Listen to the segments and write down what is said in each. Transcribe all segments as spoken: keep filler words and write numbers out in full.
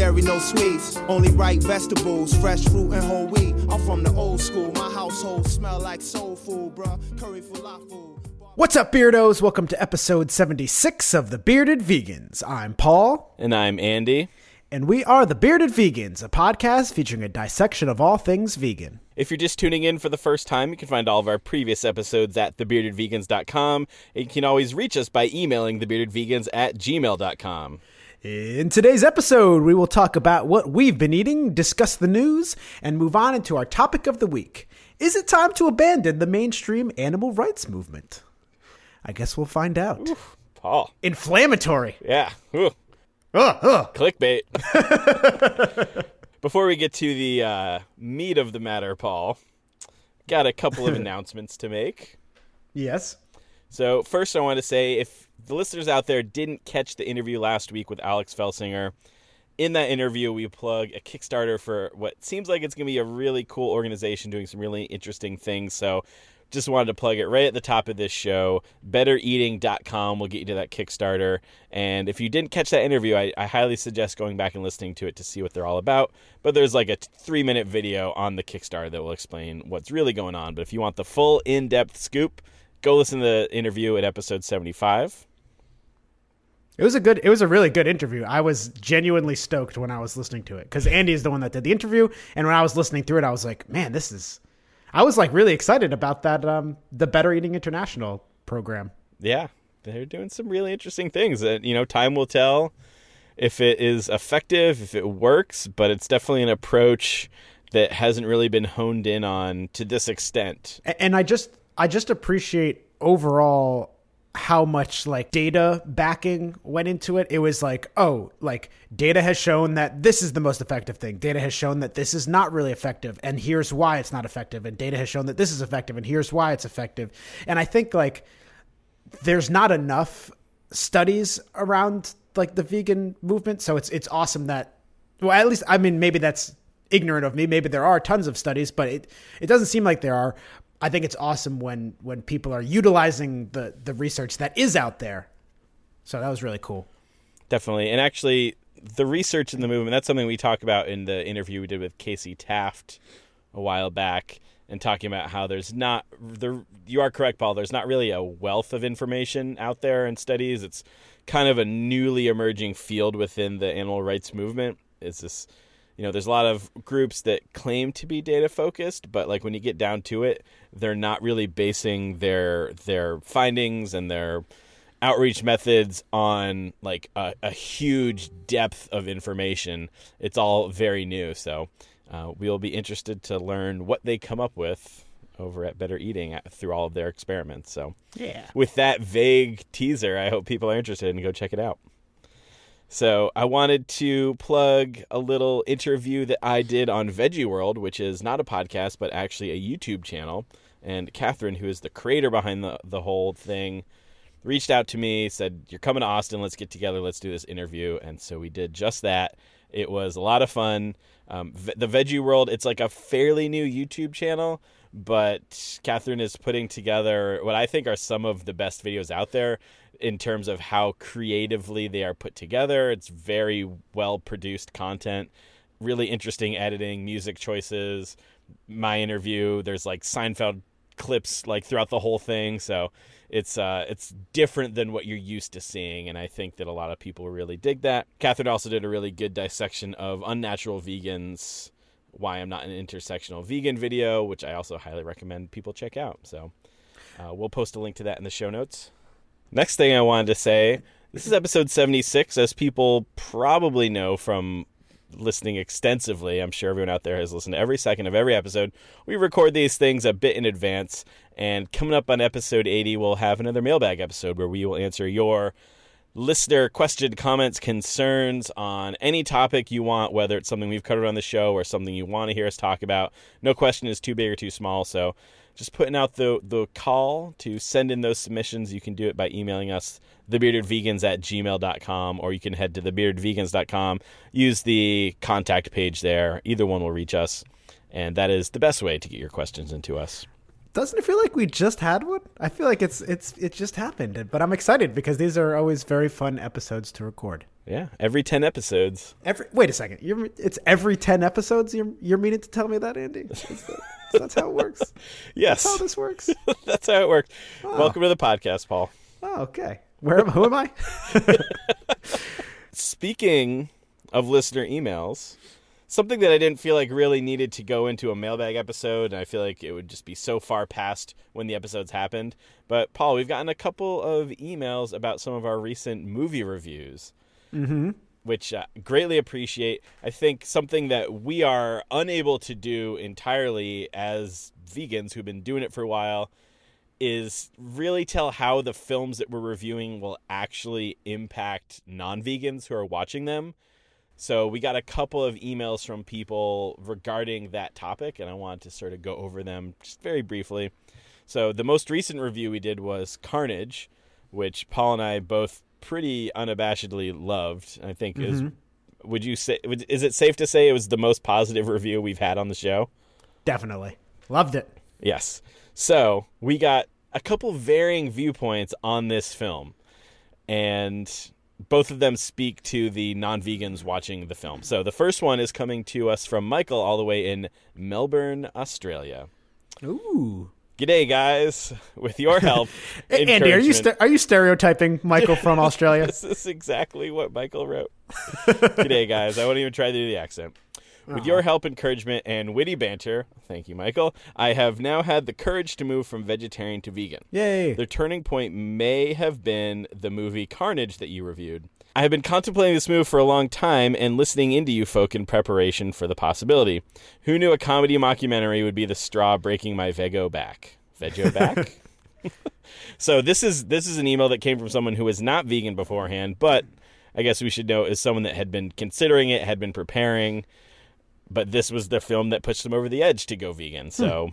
dairy, no sweets. Only ripe vegetables, fresh fruit and whole wheat. I'm from the old school. My household smell like soul food, bruh. Curry falafel. What's up, Beardos? Welcome to episode seventy-six of The Bearded Vegans. I'm Paul. And I'm Andy. And we are The Bearded Vegans, a podcast featuring a dissection of all things vegan. If you're just tuning in for the first time, you can find all of our previous episodes at the bearded vegans dot com. And you can always reach us by emailing the bearded vegans at gmail dot com. In today's episode, we will talk about what we've been eating, discuss the news, and move on into our topic of the week. Is it time to abandon the mainstream animal rights movement? I guess we'll find out. Oof, Paul. Inflammatory. Yeah. Ooh. Uh, uh. Clickbait. Before we get to the uh, meat of the matter, Paul, got a couple of announcements to make. Yes. So first I want to say, if the listeners out there didn't catch the interview last week with Alex Felsinger, in that interview we plug a Kickstarter for what seems like it's going to be a really cool organization doing some really interesting things. So just wanted to plug it right at the top of this show. better eating dot com will get you to that Kickstarter. And if you didn't catch that interview, I, I highly suggest going back and listening to it to see what they're all about. But there's like a three-minute video on the Kickstarter that will explain what's really going on. But if you want the full in-depth scoop, go listen to the interview at episode seventy-five. It was a good, it was a really good interview. I was genuinely stoked when I was listening to it because Andy is the one that did the interview. And when I was listening through it, I was like, man, this is... I was like really excited about that, um, the Better Eating International program. Yeah, they're doing some really interesting things. Uh, you know, time will tell if it is effective, if it works, but it's definitely an approach that hasn't really been honed in on to this extent. And I just, I just appreciate overall how much like data backing went into it. It was like, oh, like data has shown that this is the most effective thing. Data has shown that this is not really effective. And here's why it's not effective. And data has shown that this is effective. And here's why it's effective. And I think like there's not enough studies around like the vegan movement. So it's, it's awesome that, well, at least, I mean, maybe that's ignorant of me. Maybe there are tons of studies, but it, it doesn't seem like there are. I think it's awesome when, when people are utilizing the, the research that is out there. So that was really cool. Definitely. And actually, the research in the movement, that's something we talk about in the interview we did with Casey Taft a while back, and talking about how there's not, the, you are correct, Paul, there's not really a wealth of information out there in studies. It's kind of a newly emerging field within the animal rights movement. It's this... You know, there's a lot of groups that claim to be data focused, but like when you get down to it, they're not really basing their their findings and their outreach methods on like a, a huge depth of information. It's all very new. So uh, we'll be interested to learn what they come up with over at Better Eating through all of their experiments. So yeah, with that vague teaser, I hope people are interested and go check it out. So I wanted to plug a little interview that I did on Veggie World, which is not a podcast, but actually a YouTube channel. And Catherine, who is the creator behind the, the whole thing, reached out to me, said, you're coming to Austin, let's get together, let's do this interview. And so we did just that. It was a lot of fun. Um, the Veggie World, it's like a fairly new YouTube channel, but Catherine is putting together what I think are some of the best videos out there in terms of how creatively they are put together. It's very well-produced content, really interesting editing, music choices, my interview. There's like Seinfeld clips like throughout the whole thing. So it's uh, it's different than what you're used to seeing, and I think that a lot of people really dig that. Catherine also did a really good dissection of Unnatural Vegans, Why I'm Not an Intersectional Vegan video, which I also highly recommend people check out. So uh, we'll post a link to that in the show notes. Next thing I wanted to say, this is episode seventy-six, as people probably know from listening extensively. I'm sure everyone out there has listened to every second of every episode. We record these things a bit in advance, and coming up on episode eighty, we'll have another mailbag episode where we will answer your listener question, comments, concerns on any topic you want, whether it's something we've covered on the show or something you want to hear us talk about. No question is too big or too small, so just putting out the the call to send in those submissions. You can do it by emailing us, the bearded vegans at gmail dot com, or you can head to the bearded vegans dot com, use the contact page there. Either one will reach us, and that is the best way to get your questions into us. Doesn't it feel like we just had one? I feel like it's it's it just happened, but I'm excited because these are always very fun episodes to record. Yeah, every ten episodes. Every wait a second, you're it's every ten episodes. You're you're meaning to tell me that, Andy? Is that, that's how it works. Yes, that's how this works. That's how it works. Oh. Welcome to the podcast, Paul. Oh, okay. Where am, who am I? Speaking of listener emails, something that I didn't feel like really needed to go into a mailbag episode, and I feel like it would just be so far past when the episodes happened. But, Paul, we've gotten a couple of emails about some of our recent movie reviews, mm-hmm. which I greatly appreciate. I think something that we are unable to do entirely as vegans who've been doing it for a while is really tell how the films that we're reviewing will actually impact non-vegans who are watching them. So we got a couple of emails from people regarding that topic, and I wanted to sort of go over them just very briefly. So the most recent review we did was Carnage, which Paul and I both pretty unabashedly loved. I think mm-hmm. is would you say is it safe to say it was the most positive review we've had on the show? Definitely. Loved it. Yes. So we got a couple varying viewpoints on this film, and both of them speak to the non-vegans watching the film. So the first one is coming to us from Michael all the way in Melbourne, Australia. Ooh. G'day, guys. With your help, Andy, are you st- are you stereotyping Michael from Australia? This is exactly what Michael wrote. G'day, guys. I won't even try to do the accent. With your help, encouragement, and witty banter, thank you, Michael, I have now had the courage to move from vegetarian to vegan. Yay. The turning point may have been the movie Carnage that you reviewed. I have been contemplating this move for a long time and listening into you folk in preparation for the possibility. Who knew a comedy mockumentary would be the straw breaking my vego back? Vego back? So this is this is an email that came from someone who was not vegan beforehand, but I guess we should know is someone that had been considering it, had been preparing, but this was the film that pushed them over the edge to go vegan. So, hmm.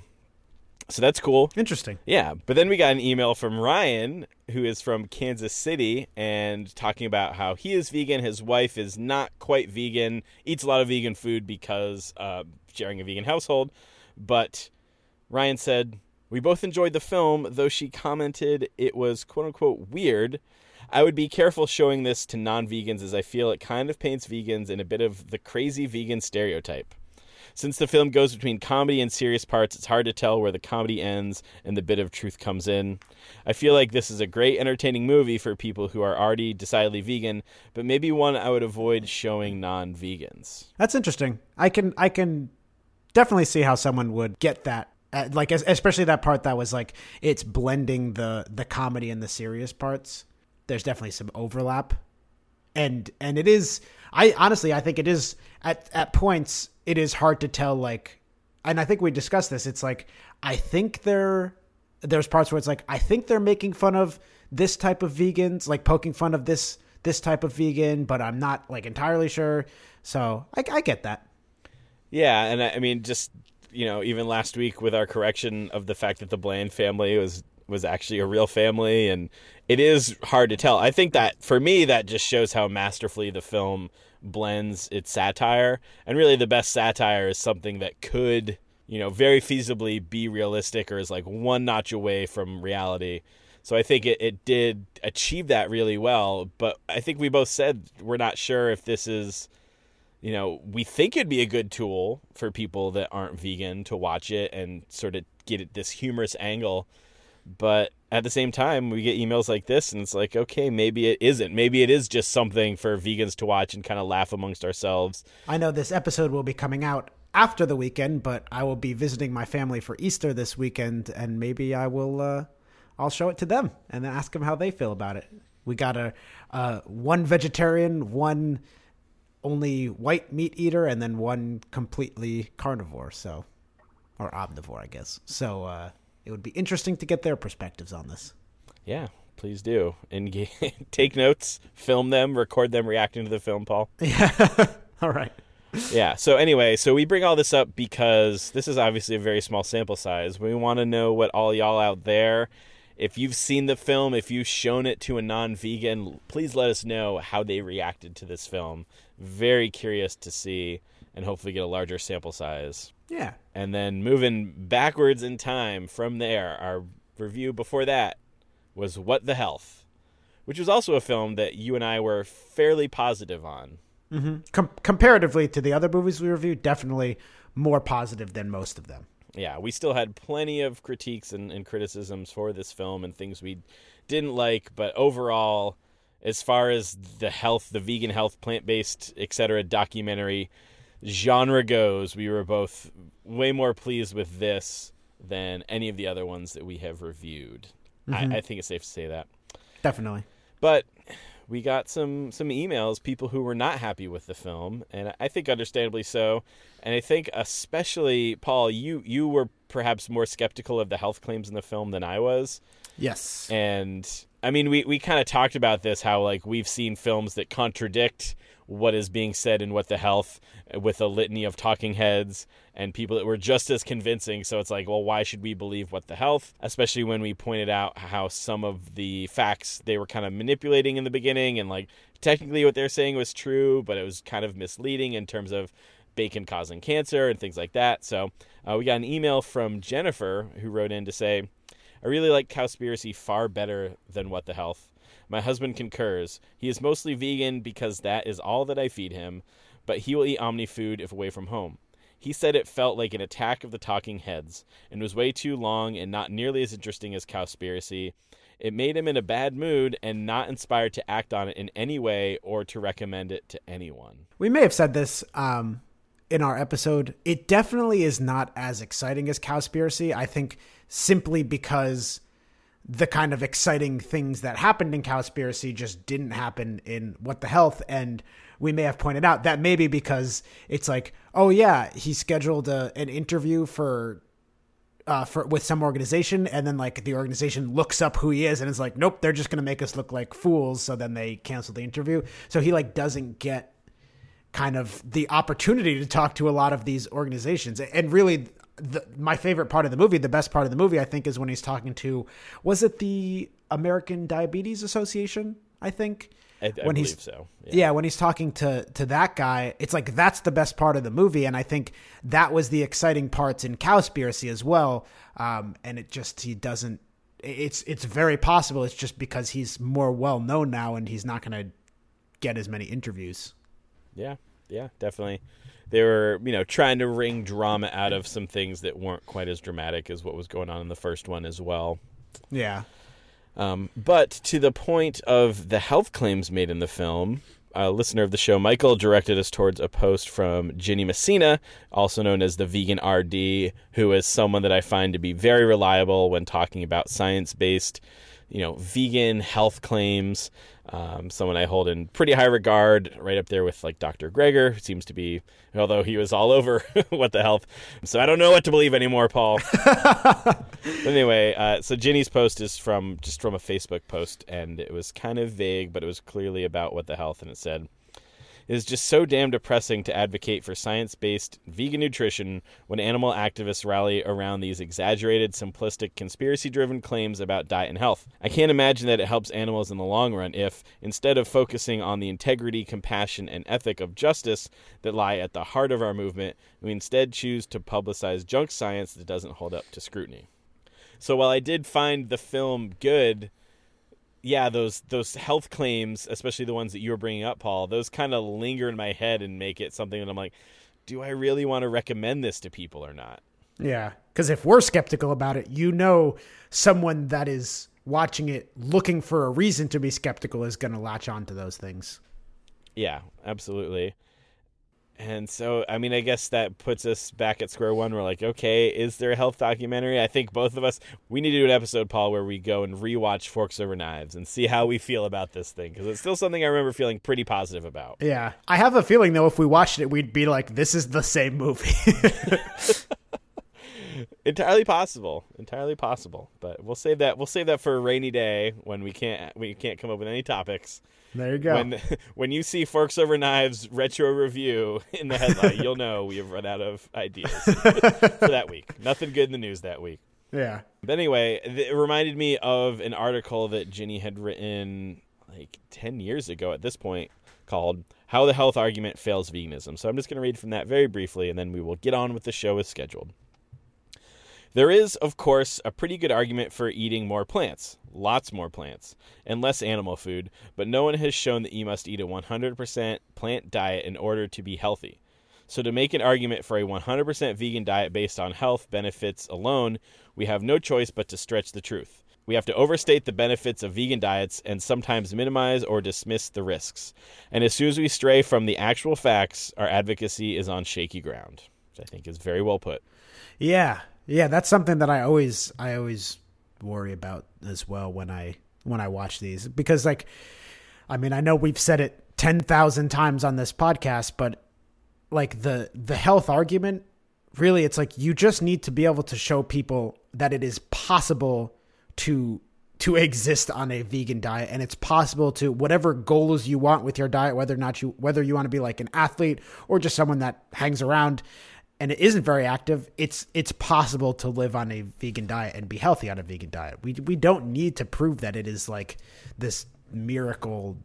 so that's cool. Interesting. Yeah. But then we got an email from Ryan, who is from Kansas City, and talking about how he is vegan. His wife is not quite vegan, eats a lot of vegan food because uh, sharing a vegan household. But Ryan said, we both enjoyed the film, though she commented it was quote unquote weird. I would be careful showing this to non-vegans as I feel it kind of paints vegans in a bit of the crazy vegan stereotype. Since the film goes between comedy and serious parts, it's hard to tell where the comedy ends and the bit of truth comes in. I feel like this is a great entertaining movie for people who are already decidedly vegan, but maybe one I would avoid showing non-vegans. That's interesting. I can I can definitely see how someone would get that. Uh, like especially that part that was like it's blending the the comedy and the serious parts. There's definitely some overlap, and and it is. I honestly, I think it is at at points. It is hard to tell. Like, and I think we discussed this. It's like I think they're there's parts where it's like I think they're making fun of this type of vegans, like poking fun of this this type of vegan, but I'm not like entirely sure. So I, I get that. Yeah, and I, I mean, just you know, even last week with our correction of the fact that the Bland family was. was actually a real family, and it is hard to tell. I think that for me that just shows how masterfully the film blends its satire, and really the best satire is something that could, you know, very feasibly be realistic or is like one notch away from reality. So I think it, it did achieve that really well, but I think we both said we're not sure if this is, you know, we think it'd be a good tool for people that aren't vegan to watch it and sort of get it, this humorous angle. But at the same time, we get emails like this, and it's like, okay, maybe it isn't. Maybe it is just something for vegans to watch and kind of laugh amongst ourselves. I know this episode will be coming out after the weekend, but I will be visiting my family for Easter this weekend, and maybe I will, uh, I'll show it to them and then ask them how they feel about it. We got a uh, one vegetarian, one only white meat eater, and then one completely carnivore, so or omnivore, I guess. So, uh, it would be interesting to get their perspectives on this. Yeah, please do. And take notes, film them, record them reacting to the film, Paul. Yeah. All right. Yeah. So anyway, so we bring all this up because this is obviously a very small sample size. We want to know what all y'all out there, if you've seen the film, if you've shown it to a non-vegan, please let us know how they reacted to this film. Very curious to see. and hopefully get a larger sample size. Yeah. And then moving backwards in time from there, our review before that was What the Health, which was also a film that you and I were fairly positive on. Mm-hmm. Com- comparatively to the other movies we reviewed, definitely more positive than most of them. Yeah, we still had plenty of critiques and, and criticisms for this film and things we didn't like, but overall, as far as the health, the vegan health, plant-based, et cetera documentary genre goes, we were both way more pleased with this than any of the other ones that we have reviewed. Mm-hmm. I, I think it's safe to say that. Definitely. But we got some, some emails, people who were not happy with the film, and I think understandably so. And I think especially, Paul, you, you were perhaps more skeptical of the health claims in the film than I was. Yes. And, I mean, we, we kind of talked about this, how, like, we've seen films that contradict what is being said in What the Health with a litany of talking heads and people that were just as convincing. So it's like, well, why should we believe What the Health? Especially when we pointed out how some of the facts they were kind of manipulating in the beginning, and like technically what they're saying was true, but it was kind of misleading in terms of bacon causing cancer and things like that. So uh, we got an email from Jennifer who wrote in to say, I really like Cowspiracy far better than What the Health. My husband concurs. He is mostly vegan because that is all that I feed him, but he will eat Omni food if away from home. He said it felt like an attack of the talking heads and was way too long and not nearly as interesting as Cowspiracy. It made him in a bad mood and not inspired to act on it in any way or to recommend it to anyone. We may have said this um, in our episode. It definitely is not as exciting as Cowspiracy, I think, simply because the kind of exciting things that happened in Cowspiracy just didn't happen in What the Health. And we may have pointed out that maybe because it's like, oh yeah, he scheduled a, an interview for, uh, for, with some organization. And then like the organization looks up who he is and is like, nope, they're just going to make us look like fools. So then they cancel the interview. So he like doesn't get kind of the opportunity to talk to a lot of these organizations. And really, The, my favorite part of the movie, the best part of the movie, I think, is when he's talking to, was it the American Diabetes Association? I think. I, I when believe he's, so. Yeah. Yeah. yeah, when he's talking to to that guy, it's like that's the best part of the movie, and I think that was the exciting parts in Cowspiracy as well. Um, and it just he doesn't. It's it's very possible it's just because he's more well known now, and he's not going to get as many interviews. Yeah, yeah, definitely. They were, you know, trying to wring drama out of some things that weren't quite as dramatic as what was going on in the first one as well. Yeah. Um, but to the point of the health claims made in the film, a listener of the show, Michael, directed us towards a post from Ginny Messina, also known as the Vegan R D, who is someone that I find to be very reliable when talking about science-based, you know, vegan health claims. Um, someone I hold in pretty high regard, right up there with like Doctor Greger, who seems to be, although he was all over What the Health. So I don't know what to believe anymore, Paul. But anyway, uh, so Ginny's post is from just from a Facebook post, and it was kind of vague, but it was clearly about What the Health, and it said, it is just so damn depressing to advocate for science-based vegan nutrition when animal activists rally around these exaggerated, simplistic, conspiracy-driven claims about diet and health. I can't imagine that it helps animals in the long run if, instead of focusing on the integrity, compassion, and ethic of justice that lie at the heart of our movement, we instead choose to publicize junk science that doesn't hold up to scrutiny. So while I did find the film good, yeah, those those health claims, especially the ones that you were bringing up, Paul, those kind of linger in my head and make it something that I'm like, do I really want to recommend this to people or not? Yeah, because if we're skeptical about it, you know someone that is watching it looking for a reason to be skeptical is going to latch on to those things. Yeah, absolutely. And so, I mean, I guess that puts us back at square one. We're like, okay, is there a health documentary? I think both of us, we need to do an episode, Paul, where we go and rewatch Forks Over Knives and see how we feel about this thing. Because it's still something I remember feeling pretty positive about. Yeah. I have a feeling, though, if we watched it, we'd be like, this is the same movie. Entirely possible. Entirely possible. But we'll save that. We'll save that for a rainy day when we can't we can't come up with any topics. There you go. When when you see Forks Over Knives retro review in the headline, you'll know we have run out of ideas for that week. Nothing good in the news that week. Yeah. But anyway, it reminded me of an article that Ginny had written like ten years ago at this point called How the health argument fails veganism. So I'm just going to read from that very briefly, and then we will get on with the show as scheduled. There is, of course, a pretty good argument for eating more plants, lots more plants, and less animal food, but no one has shown that you must eat a one hundred percent plant diet in order to be healthy. So to make an argument for a one hundred percent vegan diet based on health benefits alone, we have no choice but to stretch the truth. We have to overstate the benefits of vegan diets and sometimes minimize or dismiss the risks. And as soon as we stray from the actual facts, our advocacy is on shaky ground, which I think is very well put. Yeah. Yeah, that's something that I always I always worry about as well when I when I watch these, because like I mean, I know we've said it ten thousand times on this podcast, but like the the health argument, really it's like you just need to be able to show people that it is possible to to exist on a vegan diet, and it's possible to whatever goals you want with your diet, whether or not you whether you want to be like an athlete or just someone that hangs around and it isn't very active, it's it's possible to live on a vegan diet and be healthy on a vegan diet. We we don't need to prove that it is like this miracle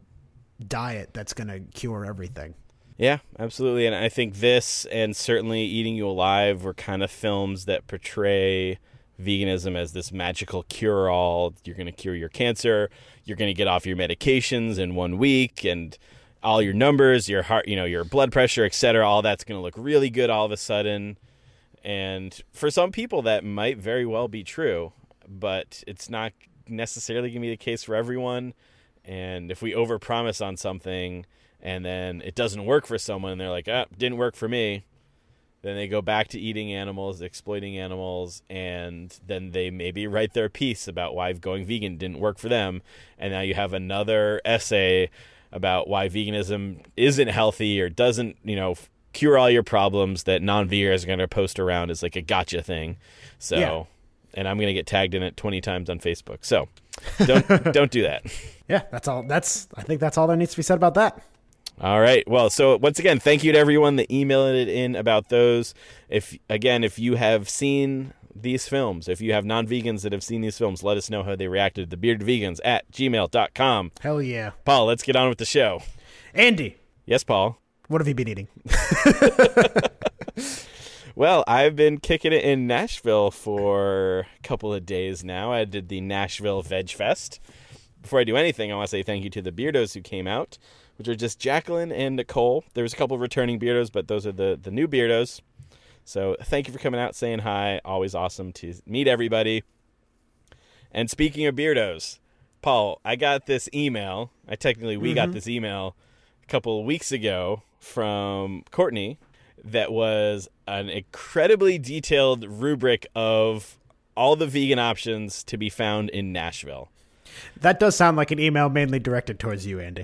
diet that's going to cure everything. Yeah, absolutely. And I think this and certainly Eating You Alive were kind of films that portray veganism as this magical cure-all. You're going to cure your cancer. You're going to get off your medications in one week, and all your numbers, your heart, you know, your blood pressure, et cetera, all that's going to look really good all of a sudden. And for some people, that might very well be true, but it's not necessarily going to be the case for everyone. And if we overpromise on something and then it doesn't work for someone, and they're like, ah, didn't work for me, then they go back to eating animals, exploiting animals, and then they maybe write their piece about why going vegan didn't work for them. And now you have another essay about why veganism isn't healthy or doesn't, you know, cure all your problems that non-vegans are going to post around as like a gotcha thing. So, yeah. And I'm going to get tagged in it twenty times on Facebook. So don't, don't do that. Yeah, that's all. That's, I think that's all that needs to be said about that. All right. Well, so once again, thank you to everyone that emailed it in about those. If, again, if you have seen these films, if you have non-vegans that have seen these films, let us know how they reacted to the bearded vegans at gmail dot com. Hell yeah. Paul, let's get on with the show. Andy. Yes, Paul. What have you been eating? Well, I've been kicking it in Nashville for a couple of days now. I did the Nashville Veg Fest. Before I do anything, I want to say thank you to the Beardos who came out, which are just Jacqueline and Nicole. There was a couple of returning Beardos, but those are the, the new Beardos. So thank you for coming out, saying hi. Always awesome to meet everybody. And speaking of Beardos, Paul, I got this email. I technically, we mm-hmm. got this email a couple of weeks ago from Courtney that was an incredibly detailed rubric of all the vegan options to be found in Nashville. That does sound like an email mainly directed towards you, Andy.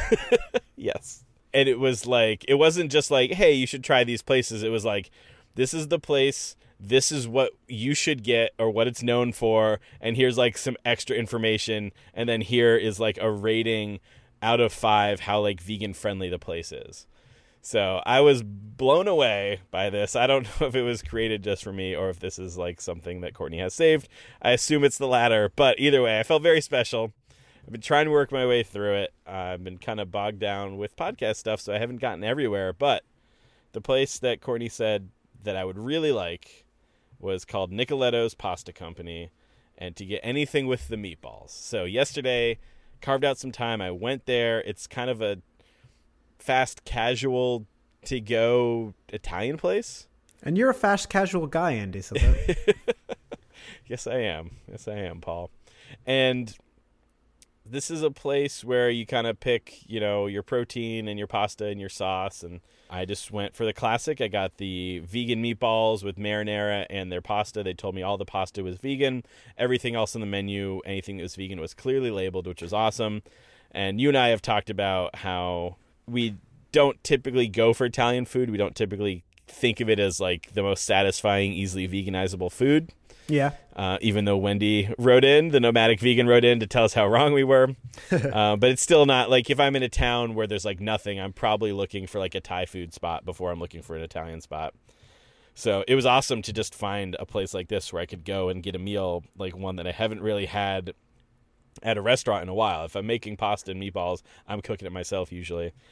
Yes. And it was like, it wasn't just like, hey, you should try these places. It was like, this is the place, this is what you should get or what it's known for, and here's like some extra information, and then here is like a rating out of five how like vegan friendly the place is. So I was blown away by this. I don't know if it was created just for me or if this is like something that Courtney has saved. I assume it's the latter, but either way, I felt very special. I've been trying to work my way through it. Uh, I've been kind of bogged down with podcast stuff, so I haven't gotten everywhere. But the place that Courtney said that I would really like was called Nicoletto's Pasta Company, and to get anything with the meatballs. So yesterday, carved out some time. I went there. It's kind of a fast casual to go Italian place. And you're a fast casual guy, Andy. So that... Yes, I am. Yes, I am, Paul. And this is a place where you kind of pick, you know, your protein and your pasta and your sauce. And I just went for the classic. I got the vegan meatballs with marinara and their pasta. They told me all the pasta was vegan. Everything else on the menu, anything that was vegan, was clearly labeled, which was awesome. And you and I have talked about how we don't typically go for Italian food. We don't typically think of it as like the most satisfying, easily veganizable food. Yeah. Uh, even though Wendy wrote in, the nomadic vegan wrote in to tell us how wrong we were. uh, but it's still not like if I'm in a town where there's like nothing, I'm probably looking for like a Thai food spot before I'm looking for an Italian spot. So it was awesome to just find a place like this where I could go and get a meal like one that I haven't really had at a restaurant in a while. If I'm making pasta and meatballs, I'm cooking it myself usually.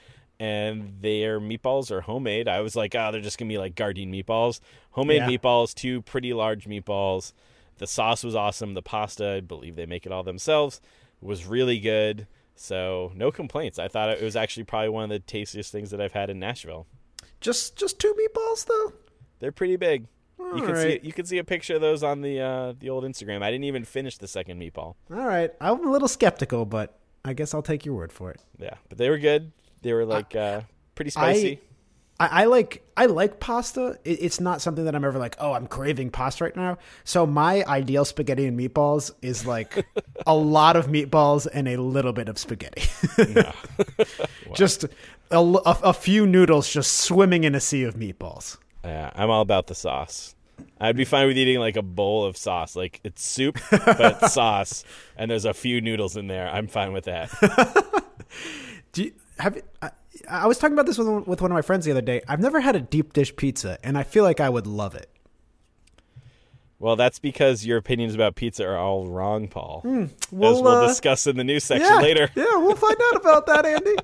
and their meatballs are homemade. I was like, oh, they're just going to be like Gardein meatballs. Homemade Yeah. meatballs, two pretty large meatballs. The sauce was awesome. The pasta, I believe they make it all themselves, was really good. So no complaints. I thought it was actually probably one of the tastiest things that I've had in Nashville. Just just two meatballs though. They're pretty big. All you can right. see you can see a picture of those on the uh, the old Instagram. I didn't even finish the second meatball. All right. I'm a little skeptical, but I guess I'll take your word for it. Yeah, but they were good. They were like uh, pretty spicy. I, I like I like pasta. It, it's not something that I'm ever like, oh, I'm craving pasta right now. So my ideal spaghetti and meatballs is like a lot of meatballs and a little bit of spaghetti. Yeah. Just a, a, a few noodles just swimming in a sea of meatballs. Yeah, I'm all about the sauce. I'd be fine with eating like a bowl of sauce. Like it's soup, but it's sauce, and there's a few noodles in there. I'm fine with that. Do you have? I, I was talking about this with with one of my friends the other day. I've never had a deep dish pizza, and I feel like I would love it. Well, that's because your opinions about pizza are all wrong, Paul. Well, as we'll uh, discuss in the news section yeah, later. Yeah, we'll find out about that, Andy.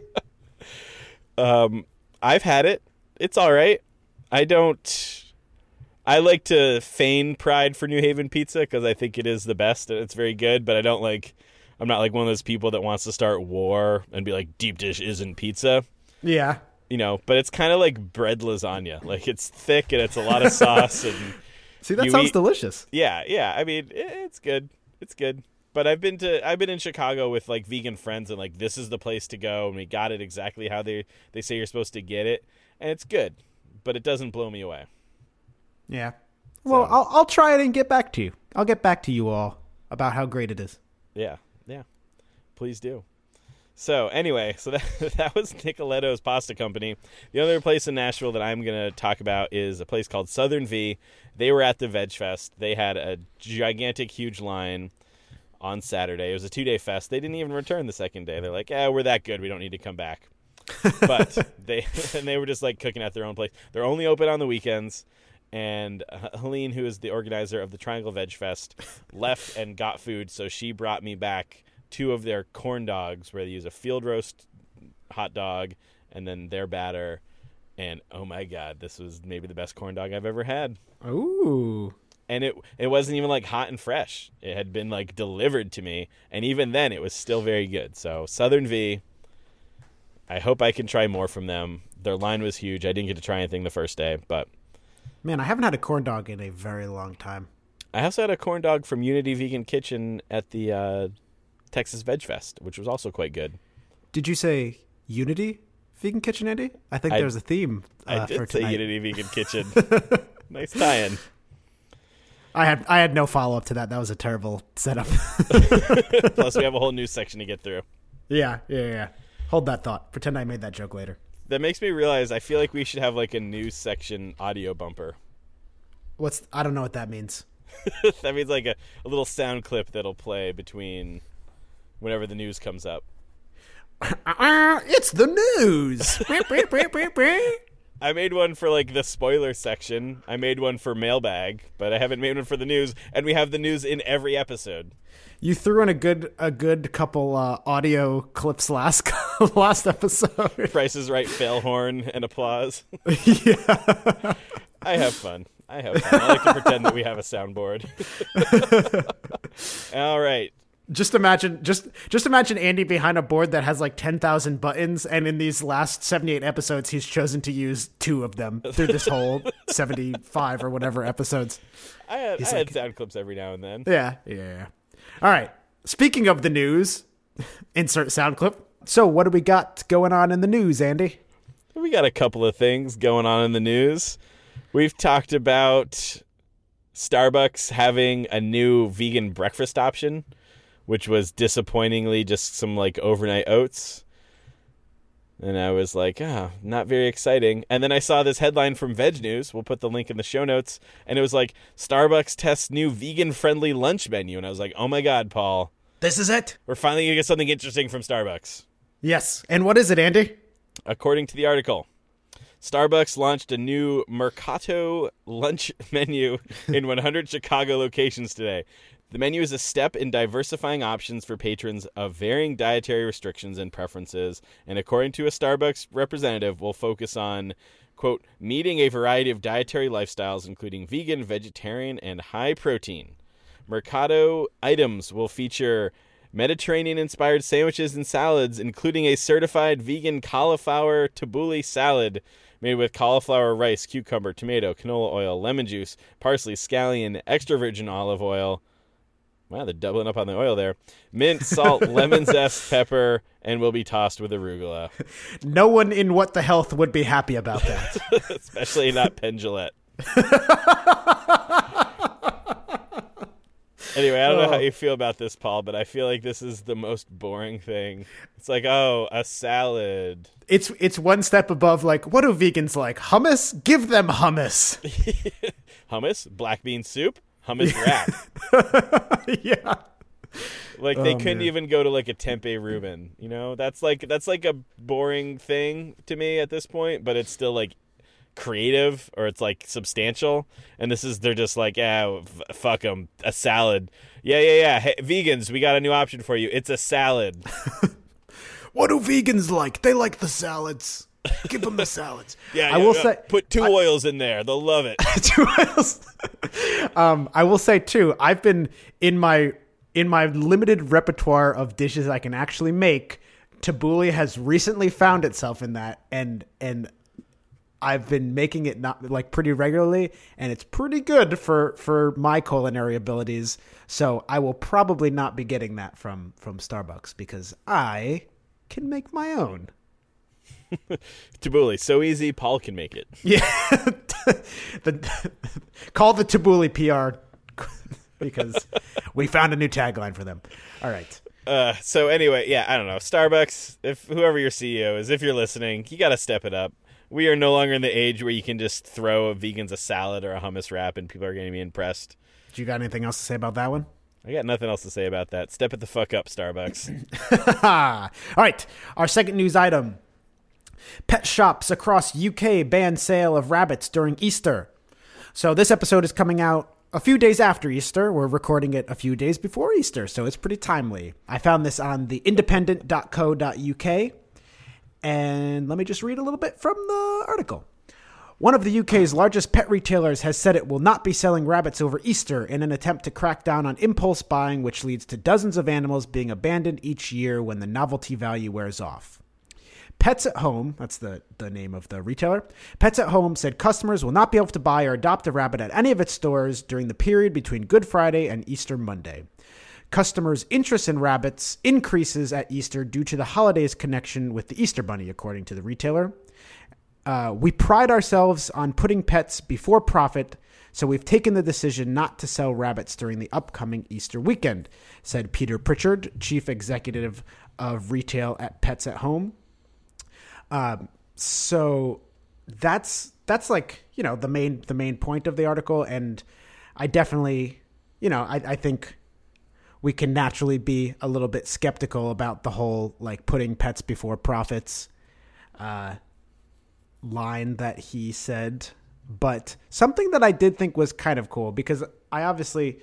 Um, I've had it. It's all right. I don't. I like to feign pride for New Haven pizza because I think it is the best and it's very good. But I don't like. I'm not like one of those people that wants to start war and be like, deep dish isn't pizza. Yeah. You know, but it's kind of like bread lasagna. Like it's thick and it's a lot of sauce and. See, that You sounds eat- delicious. Yeah, yeah. I mean, i- it's good. It's good. But I've been to I've been in Chicago with like vegan friends and like this is the place to go and we got it exactly how they they say you're supposed to get it and it's good, but it doesn't blow me away. Yeah. Well, So- I'll I'll try it and get back to you. I'll get back to you all about how great it is. Yeah, yeah. Please do. So anyway, so that that was Nicoletto's Pasta Company. The other place in Nashville that I'm going to talk about is a place called Southern V. They were at the Veg Fest. They had a gigantic, huge line on Saturday. It was a two-day fest. They didn't even return the second day. They're like, yeah, we're that good. We don't need to come back. But they and they were just like cooking at their own place. They're only open on the weekends. And Helene, who is the organizer of the Triangle Veg Fest, left and got food. So she brought me back two of their corn dogs where they use a field roast hot dog and then their batter. And oh my God, this was maybe the best corn dog I've ever had. Ooh. And it it wasn't even like hot and fresh. It had been like delivered to me. And even then it was still very good. So Southern V, I hope I can try more from them. Their line was huge. I didn't get to try anything the first day, but Man, I haven't had a corn dog in a very long time. I also had a corn dog from Unity Vegan Kitchen at the uh, Texas Veg Fest, which was also quite good. Did you say Unity Vegan Kitchen, Andy? I think I- there's a theme uh, I for did say tonight. Unity Vegan Kitchen. Nice tie-in. I had I had no follow up to that. That was a terrible setup. Plus, we have a whole news section to get through. yeah, yeah, yeah. Hold that thought. Pretend I made that joke later. That makes me realize I feel like we should have like a news section audio bumper. What's I don't know what that means. That means like a, a little sound clip that'll play between whenever the news comes up. Uh, it's the news. I made one for like the spoiler section. I made one for mailbag, but I haven't made one for the news. And we have the news in every episode. You threw in a good a good couple uh, audio clips last last episode. Price is Right, fail horn, and applause. yeah. I have fun. I have fun. I like to pretend that we have a soundboard. All right. Just imagine, just just imagine Andy behind a board that has like ten thousand buttons, and in these last seventy-eight episodes, he's chosen to use two of them through this whole seventy-five or whatever episodes. I had, I He's had like- sound clips every now and then. Yeah, yeah, yeah. All right. Speaking of the news, insert sound clip. So, what do we got going on in the news, Andy? We got a couple of things going on in the news. We've talked about Starbucks having a new vegan breakfast option, which was disappointingly just some like overnight oats. And I was like, ah, not very exciting. And then I saw this headline from Veg News. We'll put the link in the show notes. And it was like, Starbucks tests new vegan-friendly lunch menu. And I was like, oh my God, Paul. This is it? We're finally going to get something interesting from Starbucks. Yes. And what is it, Andy? According to the article, Starbucks launched a new Mercato lunch menu in one hundred Chicago locations today. The menu is a step in diversifying options for patrons of varying dietary restrictions and preferences, and according to a Starbucks representative, will focus on, quote, meeting a variety of dietary lifestyles, including vegan, vegetarian, and high protein. Mercado items will feature Mediterranean-inspired sandwiches and salads, including a certified vegan cauliflower tabbouleh salad made with cauliflower, rice, cucumber, tomato, canola oil, lemon juice, parsley, scallion, extra virgin olive oil. Wow, they're doubling up on the oil there. Mint, salt, lemon zest, pepper, and will be tossed with arugula. No one in What the Health would be happy about that. Especially not Penn Jillette. Anyway, I don't know how you feel about this, Paul, but I feel like this is the most boring thing. It's like, oh, a salad. It's it's one step above, like, what do vegans like? Hummus? Give them hummus. Hummus? Black bean soup? Hummus wrap. Yeah. Like they Oh, couldn't man. even go to like a tempeh Reuben, you know? That's like that's like a boring thing to me at this point, but it's still like creative or it's like substantial. And this is they're just like, yeah, f- fuck them, a salad. Yeah, yeah, yeah. Hey, vegans, we got a new option for you. It's a salad. What do vegans like? They like the salads. Give them the salads. Yeah, I yeah, will yeah. say Put two I- oils in there. They'll love it. two oils. um, I will say too, I've been in my in my limited repertoire of dishes I can actually make. Tabbouleh has recently found itself in that, and and I've been making it not like pretty regularly, and it's pretty good for for my culinary abilities. So I will probably not be getting that from from Starbucks because I can make my own. Tabbouleh, so easy, Paul can make it. Yeah. the, call the Tabbouleh P R because we found a new tagline for them. All right. Uh, so anyway, yeah, I don't know. Starbucks, if whoever your C E O is, if you're listening, you got to step it up. We are no longer in the age where you can just throw vegans a salad or a hummus wrap and people are going to be impressed. Do you got anything else to say about that one? I got nothing else to say about that. Step it the fuck up, Starbucks. All right. Our second news item. Pet shops across U K ban sale of rabbits during Easter. So this episode is coming out a few days after Easter. We're recording it a few days before Easter, so it's pretty timely. I found this on the independent dot co dot U K, and let me just read a little bit from the article. One of the U K's largest pet retailers has said it will not be selling rabbits over Easter in an attempt to crack down on impulse buying, which leads to dozens of animals being abandoned each year when the novelty value wears off. Pets at Home, that's the, the name of the retailer, Pets at Home said customers will not be able to buy or adopt a rabbit at any of its stores during the period between Good Friday and Easter Monday. Customers' interest in rabbits increases at Easter due to the holiday's connection with the Easter Bunny, according to the retailer. Uh, we pride ourselves on putting pets before profit, so we've taken the decision not to sell rabbits during the upcoming Easter weekend, said Peter Pritchard, chief executive of retail at Pets at Home. Um, so that's, that's like, you know, the main, the main point of the article. And I definitely, you know, I, I think we can naturally be a little bit skeptical about the whole, like, putting pets before profits, uh, line that he said, but something that I did think was kind of cool, because I obviously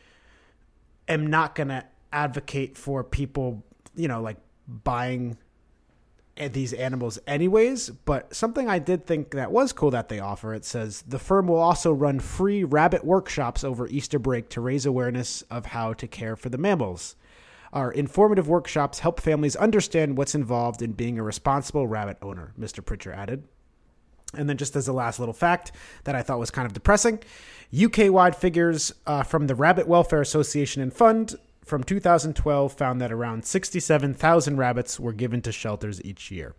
am not going to advocate for people, you know, like buying these animals anyways, but something I did think that was cool that they offer. It says the firm will also run free rabbit workshops over Easter break to raise awareness of how to care for the mammals. Our informative workshops help families understand what's involved in being a responsible rabbit owner, Mister Pritchard added. And then just as a last little fact that I thought was kind of depressing, U K-wide figures uh, from the Rabbit Welfare Association and Fund from two thousand twelve found that around sixty-seven thousand rabbits were given to shelters each year.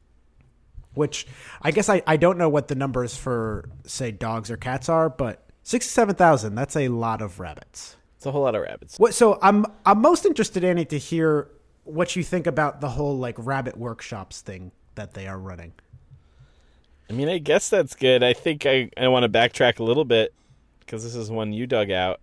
Which I guess I, I don't know what the numbers for, say, dogs or cats are, but sixty-seven thousand, that's a lot of rabbits. It's a whole lot of rabbits. What, so I'm I'm most interested, Annie, to hear what you think about the whole like rabbit workshops thing that they are running. I mean, I guess that's good. I think I, I want to backtrack a little bit because this is one you dug out.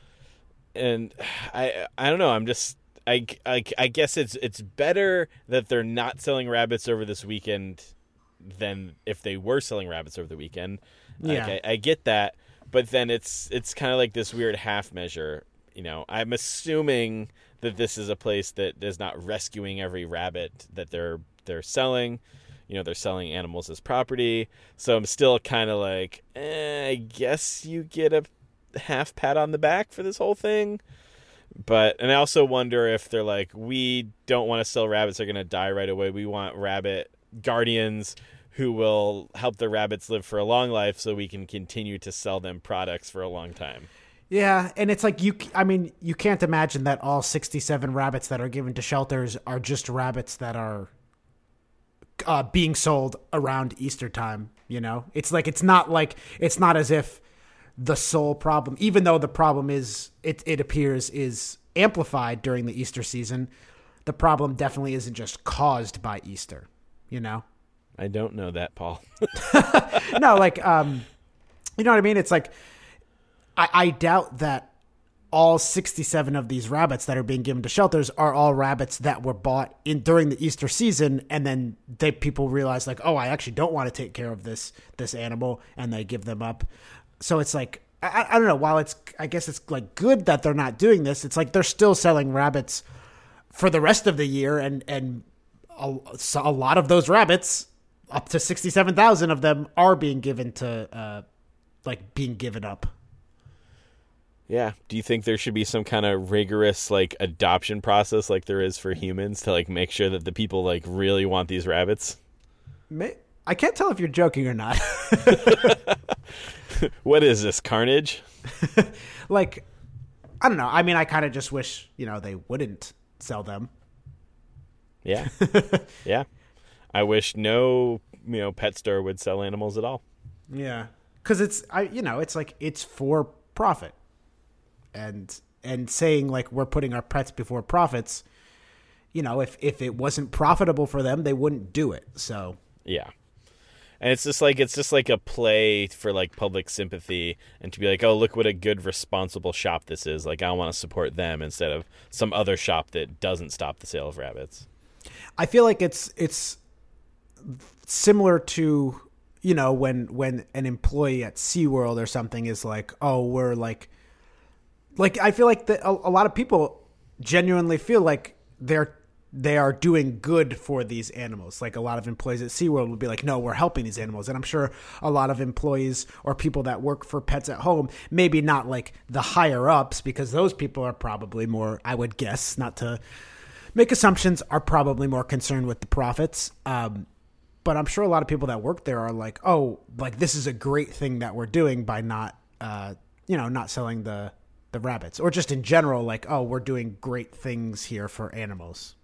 And I I don't know. I'm just I, I, I guess it's it's better that they're not selling rabbits over this weekend than if they were selling rabbits over the weekend. Yeah, like, I, I get that, but then it's it's kind of like this weird half measure. you know, I'm assuming that this is a place that is not rescuing every rabbit that they're they're selling. You know, they're selling animals as property. So I'm still kind of like, eh, I guess you get a half pat on the back for this whole thing. But, and I also wonder if they're like, we don't want to sell rabbits that are going to die right away. We want rabbit guardians who will help the rabbits live for a long life so we can continue to sell them products for a long time. Yeah, and it's like, you. I mean, you can't imagine that all sixty-seven rabbits that are given to shelters are just rabbits that are uh, being sold around Easter time, you know? It's like, it's not like, it's not as if the sole problem, even though the problem is, it, it appears, is amplified during the Easter season, the problem definitely isn't just caused by Easter, you know? I don't know that, Paul. No, like, um, you know what I mean? It's like, I, I doubt that all sixty-seven of these rabbits that are being given to shelters are all rabbits that were bought in during the Easter season, and then they people realize like, oh, I actually don't want to take care of this this animal, and they give them up. So it's like, I, I don't know. While it's, I guess it's like good that they're not doing this. It's like they're still selling rabbits for the rest of the year, and and a, so a lot of those rabbits, up to sixty-seven thousand of them, are being given to, uh, like being given up. Yeah. Do you think there should be some kind of rigorous like adoption process like there is for humans to like make sure that the people like really want these rabbits? May- I can't tell if you're joking or not. What is this, carnage? Like, I don't know. I mean, I kind of just wish, you know, they wouldn't sell them. Yeah. Yeah. I wish no, you know, pet store would sell animals at all. Yeah. Cause it's, I, you know, it's like, it's for profit. And, and saying like, we're putting our pets before profits, you know, if, if it wasn't profitable for them, they wouldn't do it. So, yeah. And it's just like, it's just like a play for like public sympathy and to be like, oh, look what a good, responsible shop this is. Like, I want to support them instead of some other shop that doesn't stop the sale of rabbits. I feel like it's, it's similar to, you know, when, when an employee at SeaWorld or something is like, oh, we're like, like, I feel like the, a, a lot of people genuinely feel like they're, they are doing good for these animals. Like a lot of employees at SeaWorld would be like, no, we're helping these animals. And I'm sure a lot of employees or people that work for Pets at Home, maybe not like the higher ups, because those people are probably more, I would guess, not to make assumptions, are probably more concerned with the profits. Um, but I'm sure a lot of people that work there are like, oh, like this is a great thing that we're doing by not, uh, you know, not selling the, the rabbits, or just in general, like, oh, we're doing great things here for animals.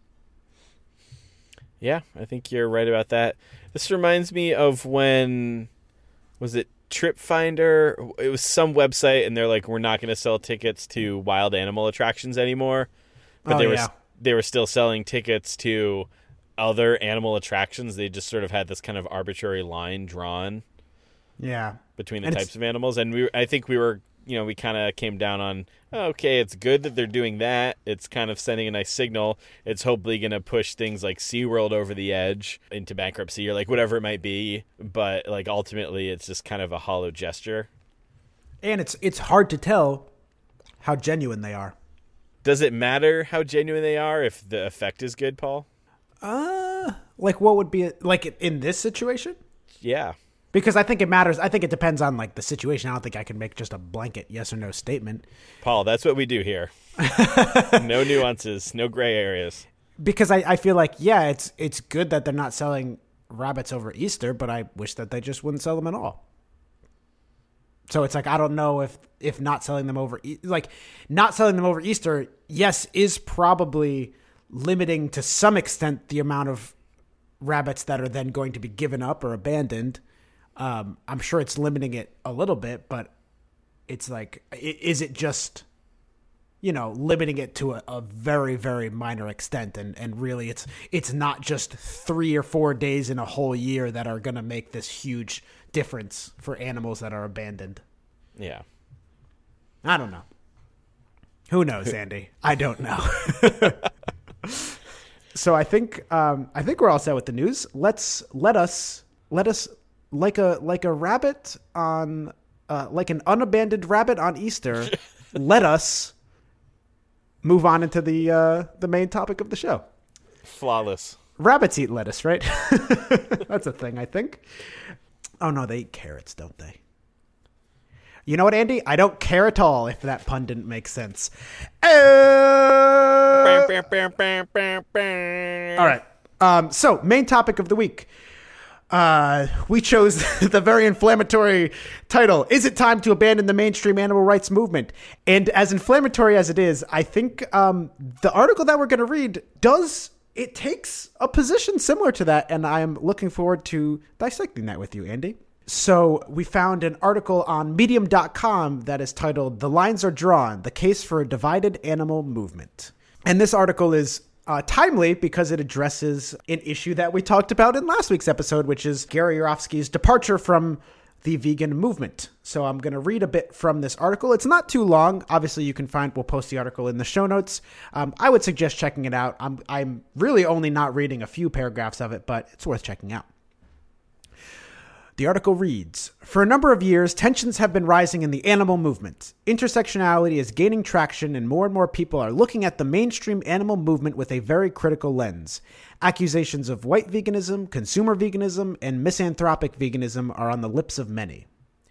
Yeah, I think you're right about that. This reminds me of when, was it TripFinder? It was some website, and they're like, we're not going to sell tickets to wild animal attractions anymore. But oh, they were yeah. they were still selling tickets to other animal attractions. They just sort of had this kind of arbitrary line drawn. Yeah. Between the and types of animals. And we, I think we were, you know, we kind of came down on, oh, okay, it's good that they're doing that. It's kind of sending a nice signal. It's hopefully going to push things like SeaWorld over the edge into bankruptcy or like whatever it might be. But like ultimately, it's just kind of a hollow gesture. And it's it's hard to tell how genuine they are. Does it matter how genuine they are if the effect is good, Paul? Uh, like what would be, like in this situation? Yeah. Because I think it matters. I think it depends on like the situation. I don't think I can make just a blanket yes or no statement. Paul, that's what we do here. No nuances, no gray areas. Because I, I feel like, yeah, it's it's good that they're not selling rabbits over Easter, but I wish that they just wouldn't sell them at all. So it's like, I don't know if, if not selling them over, like not selling them over Easter, yes, is probably limiting to some extent the amount of rabbits that are then going to be given up or abandoned. Um, I'm sure it's limiting it a little bit, but it's like, is it just, you know, limiting it to a, a very, very minor extent? And, and really it's, it's not just three or four days in a whole year that are going to make this huge difference for animals that are abandoned. Yeah. I don't know. Who knows, Andy? I don't know. So I think, um, I think we're all set with the news. Let's, let us, let us, like a like a rabbit on uh, like an unabandoned rabbit on Easter, let us move on into the uh, the main topic of the show. Flawless. Rabbits eat lettuce, right? That's a thing, I think. Oh, no, they eat carrots, don't they? You know what, Andy? I don't care at all if that pun didn't make sense. Uh... All right. Um, so, main topic of the week. Uh, we chose the very inflammatory title, Is It Time to Abandon the Mainstream Animal Rights Movement? And as inflammatory as it is, I think um, the article that we're going to read does... It takes a position similar to that, and I'm looking forward to dissecting that with you, Andy. So we found an article on medium dot com that is titled, The Lines Are Drawn, The Case for a Divided Animal Movement. And this article is uh, timely because it addresses an issue that we talked about in last week's episode, which is Gary Yourofsky's departure from the vegan movement. So I'm going to read a bit from this article. It's not too long. Obviously, you can find, we'll post the article in the show notes. Um, I would suggest checking it out. I'm, I'm really only not reading a few paragraphs of it, but it's worth checking out. The article reads, For a number of years, tensions have been rising in the animal movement. Intersectionality is gaining traction, and more and more people are looking at the mainstream animal movement with a very critical lens. Accusations of white veganism, consumer veganism, and misanthropic veganism are on the lips of many.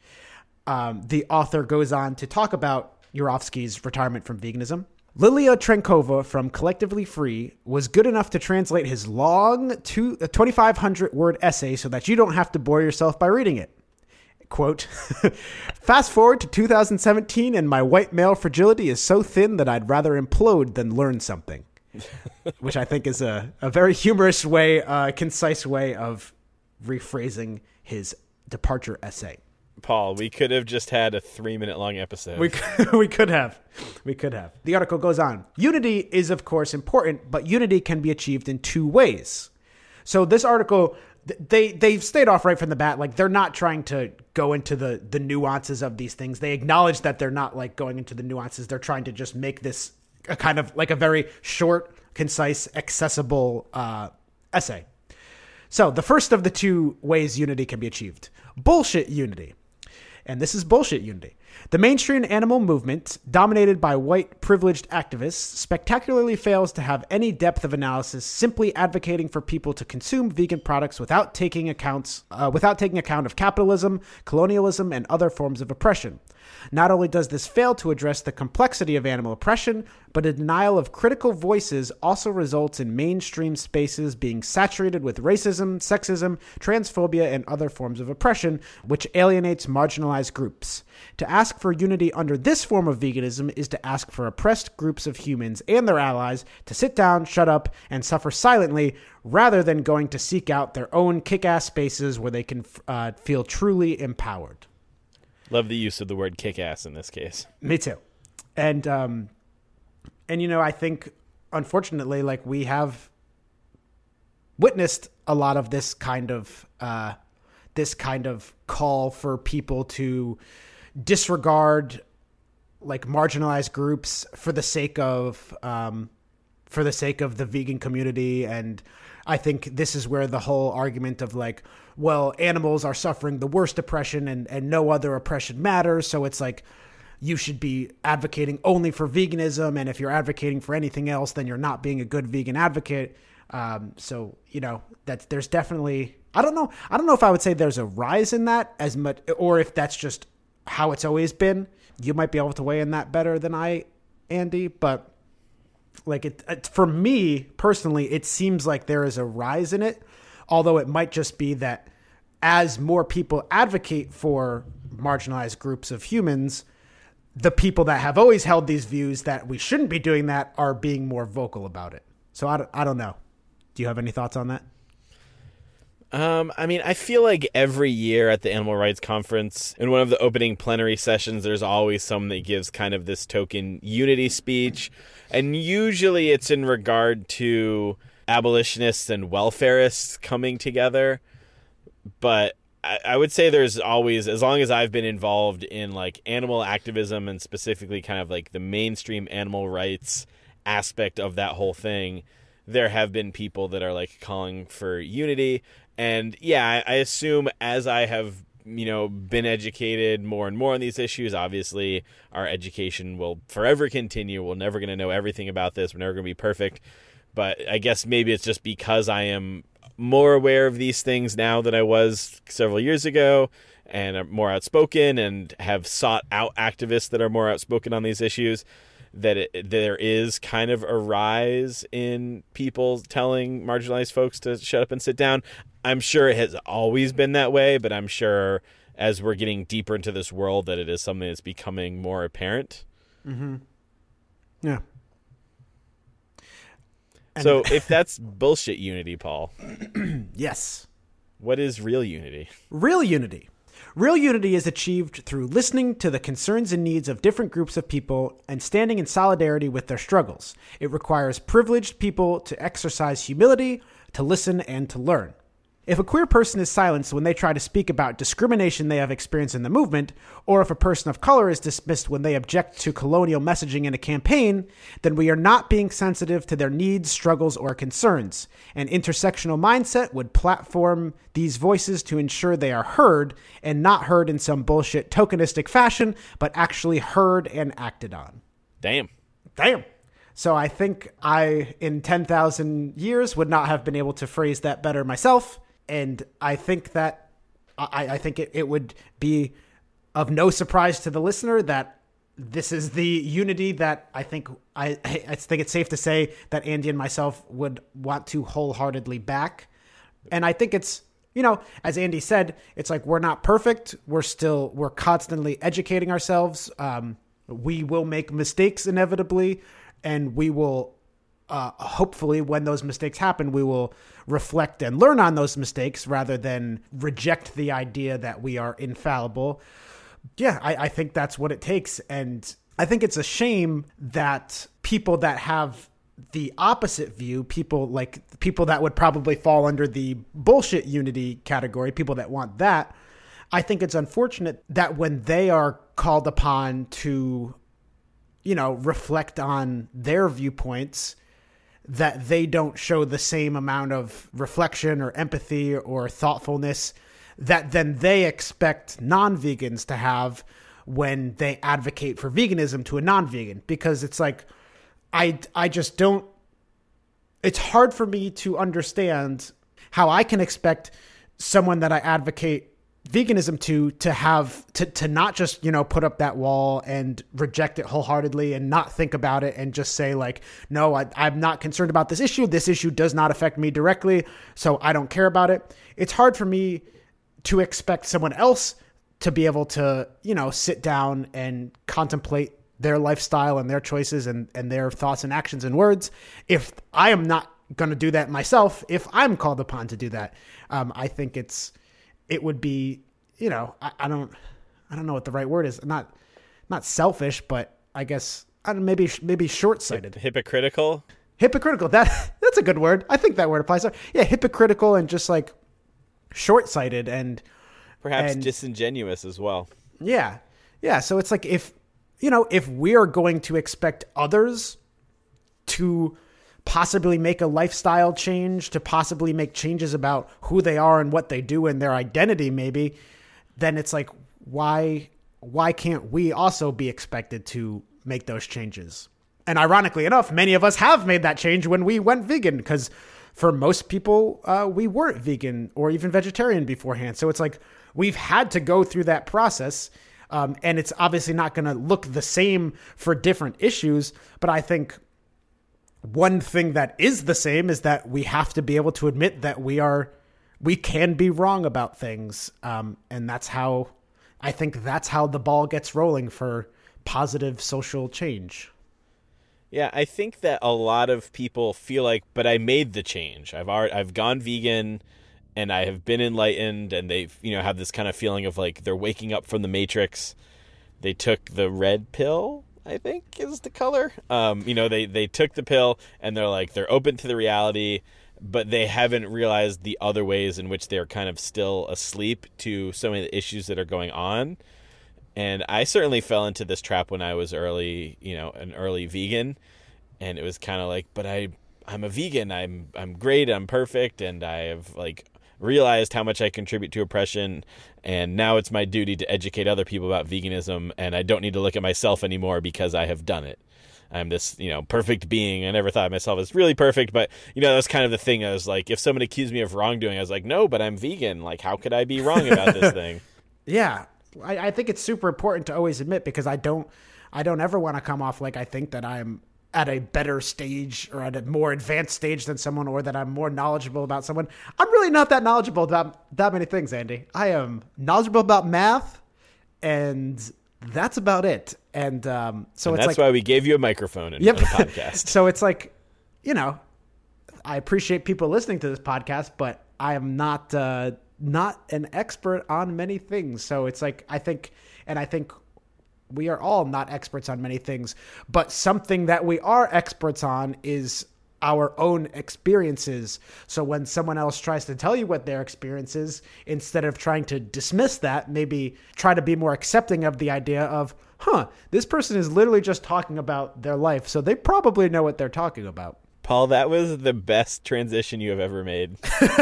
Um, the author goes on to talk about Yourofsky's retirement from veganism. Lilia Trenkova from Collectively Free was good enough to translate his long two, uh, twenty-five hundred word essay so that you don't have to bore yourself by reading it. Quote, Fast forward to two thousand seventeen and my white male fragility is so thin that I'd rather implode than learn something. Which I think is a, a very humorous way, uh, concise way of rephrasing his departure essay. Paul, we could have just had a three-minute long episode. We could, we could have. We could have. The article goes on. Unity is, of course, important, but unity can be achieved in two ways. So this article, they they've stayed off right from the bat. Like, they're not trying to go into the, the nuances of these things. They acknowledge that they're not, like, going into the nuances. They're trying to just make this a kind of, like, a very short, concise, accessible uh, essay. So the first of the two ways unity can be achieved. Bullshit unity. And this is bullshit unity. The mainstream animal movement, dominated by white privileged activists, spectacularly fails to have any depth of analysis, simply advocating for people to consume vegan products without taking accounts, uh, without taking account of capitalism, colonialism, and other forms of oppression. Not only does this fail to address the complexity of animal oppression, but a denial of critical voices also results in mainstream spaces being saturated with racism, sexism, transphobia, and other forms of oppression, which alienates marginalized groups. To ask for unity under this form of veganism is to ask for oppressed groups of humans and their allies to sit down, shut up, and suffer silently, rather than going to seek out their own kick-ass spaces where they can uh, feel truly empowered. Love the use of the word kick-ass in this case. Me too. And, um, and you know, I think, unfortunately, like, we have witnessed a lot of this kind of, uh, this kind of call for people to disregard, like, marginalized groups for the sake of, um, for the sake of the vegan community. And I think this is where the whole argument of, like, well, animals are suffering the worst oppression and, and no other oppression matters. So it's like, you should be advocating only for veganism. And if you're advocating for anything else, then you're not being a good vegan advocate. Um, so, you know, that's, there's definitely, I don't know. I don't know if I would say there's a rise in that as much, or if that's just how it's always been. You might be able to weigh in that better than I, Andy, but like it, it for me personally, it seems like there is a rise in it. Although it might just be that as more people advocate for marginalized groups of humans, the people that have always held these views that we shouldn't be doing that are being more vocal about it. So I don't, I don't know. Do you have any thoughts on that? Um, I mean, I feel like every year at the Animal Rights Conference, in one of the opening plenary sessions, there's always someone that gives kind of this token unity speech. And usually it's in regard to abolitionists and welfarists coming together. But I, I would say there's always, as long as I've been involved in like animal activism and specifically kind of like the mainstream animal rights aspect of that whole thing, there have been people that are like calling for unity. And yeah, I, I assume as I have you know, been educated more and more on these issues. Obviously, our education will forever continue. We're never going to know everything about this. We're never going to be perfect. But I guess maybe it's just because I am more aware of these things now than I was several years ago, and are more outspoken and have sought out activists that are more outspoken on these issues, that it, there is kind of a rise in people telling marginalized folks to shut up and sit down. I'm sure it has always been that way, but I'm sure as we're getting deeper into this world that it is something that's becoming more apparent. Mm-hmm. Yeah. So if that's bullshit unity, Paul. Yes. What is real unity? Real unity. Real unity is achieved through listening to the concerns and needs of different groups of people and standing in solidarity with their struggles. It requires privileged people to exercise humility, to listen, and to learn. If a queer person is silenced when they try to speak about discrimination they have experienced in the movement, or if a person of color is dismissed when they object to colonial messaging in a campaign, then we are not being sensitive to their needs, struggles, or concerns. An intersectional mindset would platform these voices to ensure they are heard, and not heard in some bullshit tokenistic fashion, but actually heard and acted on. Damn. Damn. So I think I, in ten thousand years, would not have been able to phrase that better myself. And I think that I, I think it, it would be of no surprise to the listener that this is the unity that I think I, I think it's safe to say that Andy and myself would want to wholeheartedly back. And I think it's, you know, as Andy said, it's like we're not perfect. We're still we're constantly educating ourselves. Um, we will make mistakes inevitably, and we will. Uh, hopefully, when those mistakes happen, we will reflect and learn on those mistakes rather than reject the idea that we are infallible. Yeah, I, I think that's what it takes. And I think it's a shame that people that have the opposite view, people like people that would probably fall under the bullshit unity category, people that want that, I think it's unfortunate that when they are called upon to, you know, reflect on their viewpoints, that they don't show the same amount of reflection or empathy or thoughtfulness that then they expect non-vegans to have when they advocate for veganism to a non-vegan. Because it's like, I, I just don't, it's hard for me to understand how I can expect someone that I advocate veganism to, to have, to, to not just, you know, put up that wall and reject it wholeheartedly and not think about it and just say like, no, I, I'm not concerned about this issue. This issue does not affect me directly, so I don't care about it. It's hard for me to expect someone else to be able to, you know, sit down and contemplate their lifestyle and their choices and, and their thoughts and actions and words if I am not going to do that myself, if I'm called upon to do that. Um, I think it's, it would be, you know, I, I don't, I don't know what the right word is. Not, not selfish, but I guess I don't know, maybe, maybe short-sighted. Hypocritical. Hypocritical. That that's a good word. I think that word applies. Yeah, hypocritical and just like short-sighted and perhaps and, disingenuous as well. Yeah, yeah. So it's like if, you know, if we are going to expect others to possibly make a lifestyle change, to possibly make changes about who they are and what they do and their identity maybe, then it's like, why, why can't we also be expected to make those changes? And ironically enough, many of us have made that change when we went vegan, because for most people, uh, we weren't vegan or even vegetarian beforehand. So it's like, we've had to go through that process. Um, and it's obviously not going to look the same for different issues, but I think one thing that is the same is that we have to be able to admit that we are, we can be wrong about things. Um, and that's how, I think that's how the ball gets rolling for positive social change. Yeah, I think that a lot of people feel like, but I made the change. I've already, I've gone vegan and I have been enlightened, and they've, you know, have this kind of feeling of like they're waking up from the Matrix. They took the red pill, I think is the color. Um, you know, they, they took the pill and they're like, they're open to the reality, but they haven't realized the other ways in which they're kind of still asleep to so many of the issues that are going on. And I certainly fell into this trap when I was early, you know, an early vegan. And it was kind of like, but I, I'm a vegan. I'm, I'm great. I'm perfect. And I have like realized how much I contribute to oppression, and now it's my duty to educate other people about veganism, and I don't need to look at myself anymore because I have done it. I'm this, you know, perfect being. I never thought of myself as really perfect, but, you know, that's kind of the thing. I was like, if someone accused me of wrongdoing, I was like, no, but I'm vegan. Like, how could I be wrong about this thing? Yeah. I, I think it's super important to always admit, because I don't, I don't ever want to come off like I think that I'm at a better stage or at a more advanced stage than someone, or that I'm more knowledgeable about someone. I'm really not that knowledgeable about that many things, Andy. I am knowledgeable about math, and that's about it. And um, so and it's that's like, why we gave you a microphone and, yep. and a podcast. So it's like, you know, I appreciate people listening to this podcast, but I am not uh, not an expert on many things. So it's like, I think, and I think we are all not experts on many things, but something that we are experts on is our own experiences. So when someone else tries to tell you what their experience is, instead of trying to dismiss that, maybe try to be more accepting of the idea of, huh, this person is literally just talking about their life, so they probably know what they're talking about. Paul, that was the best transition you have ever made.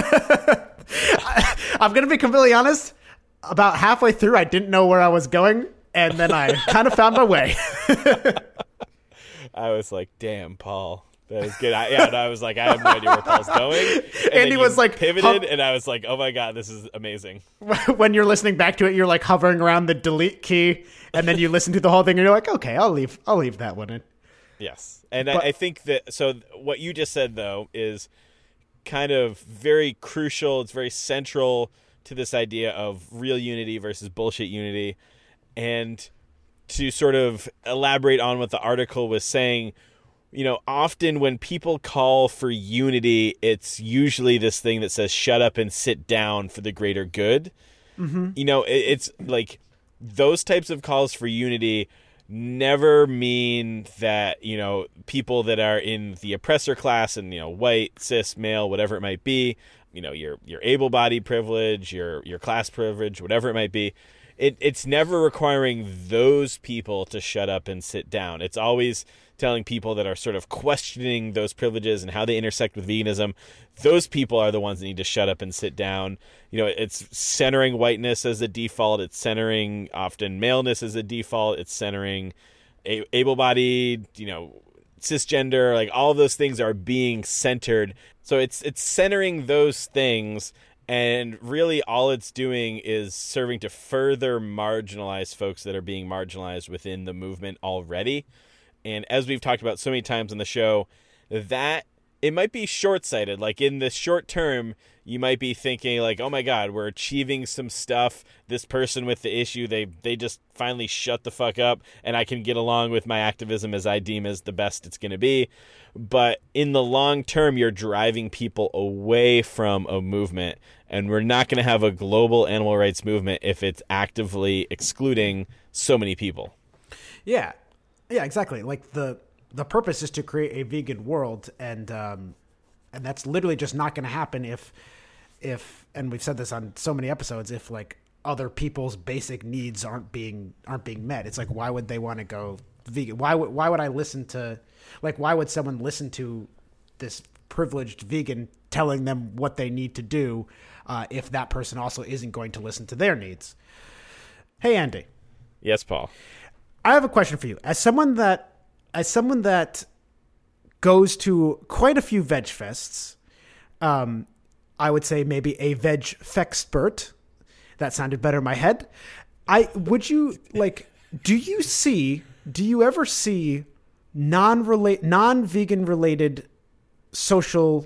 I, I'm going to be completely honest. About halfway through, I didn't know where I was going, and then I kind of found my way. I was like, damn, Paul. That was good. I, yeah, and I was like, I have no idea where Paul's going. And Andy was like, pivoted, hum- and I was like, oh my God, this is amazing. When you're listening back to it, you're like hovering around the delete key, and then you listen to the whole thing, and you're like, okay, I'll leave, I'll leave that one in. Yes. And But- I, I think that, so what you just said, though, is kind of very crucial. It's very central to this idea of real unity versus bullshit unity. And to sort of elaborate on what the article was saying, you know, often when people call for unity, it's usually this thing that says, shut up and sit down for the greater good. Mm-hmm. You know, it, it's like those types of calls for unity never mean that, you know, people that are in the oppressor class and, you know, white, cis, male, whatever it might be, you know, your, your able-bodied privilege, your, your class privilege, whatever it might be, it, it's never requiring those people to shut up and sit down. It's always telling people that are sort of questioning those privileges and how they intersect with veganism, those people are the ones that need to shut up and sit down. You know, it's centering whiteness as a default. It's centering often maleness as a default. It's centering a- able-bodied, you know, cisgender, like all of those things are being centered. So it's it's centering those things, and really all it's doing is serving to further marginalize folks that are being marginalized within the movement already. And as we've talked about so many times on the show, that it might be short-sighted. Like in the short term, you might be thinking like, oh my God, we're achieving some stuff. This person with the issue, they they just finally shut the fuck up, and I can get along with my activism as I deem as the best it's going to be. But in the long term, you're driving people away from a movement, and we're not going to have a global animal rights movement if it's actively excluding so many people. Yeah. Yeah, exactly. Like the the purpose is to create a vegan world, and um, and that's literally just not going to happen if if and we've said this on so many episodes, if like other people's basic needs aren't being aren't being met. It's like, why would they want to go vegan? Why would why would I listen to like why would someone listen to this privileged vegan telling them what they need to do uh, if that person also isn't going to listen to their needs? Hey, Andy. Yes, Paul. I have a question for you. As someone that, as someone that goes to quite a few veg fests, um, I would say maybe a veg fexpert. That sounded better in my head. I would you like? Do you see? Do you ever see non-relate, non-vegan related social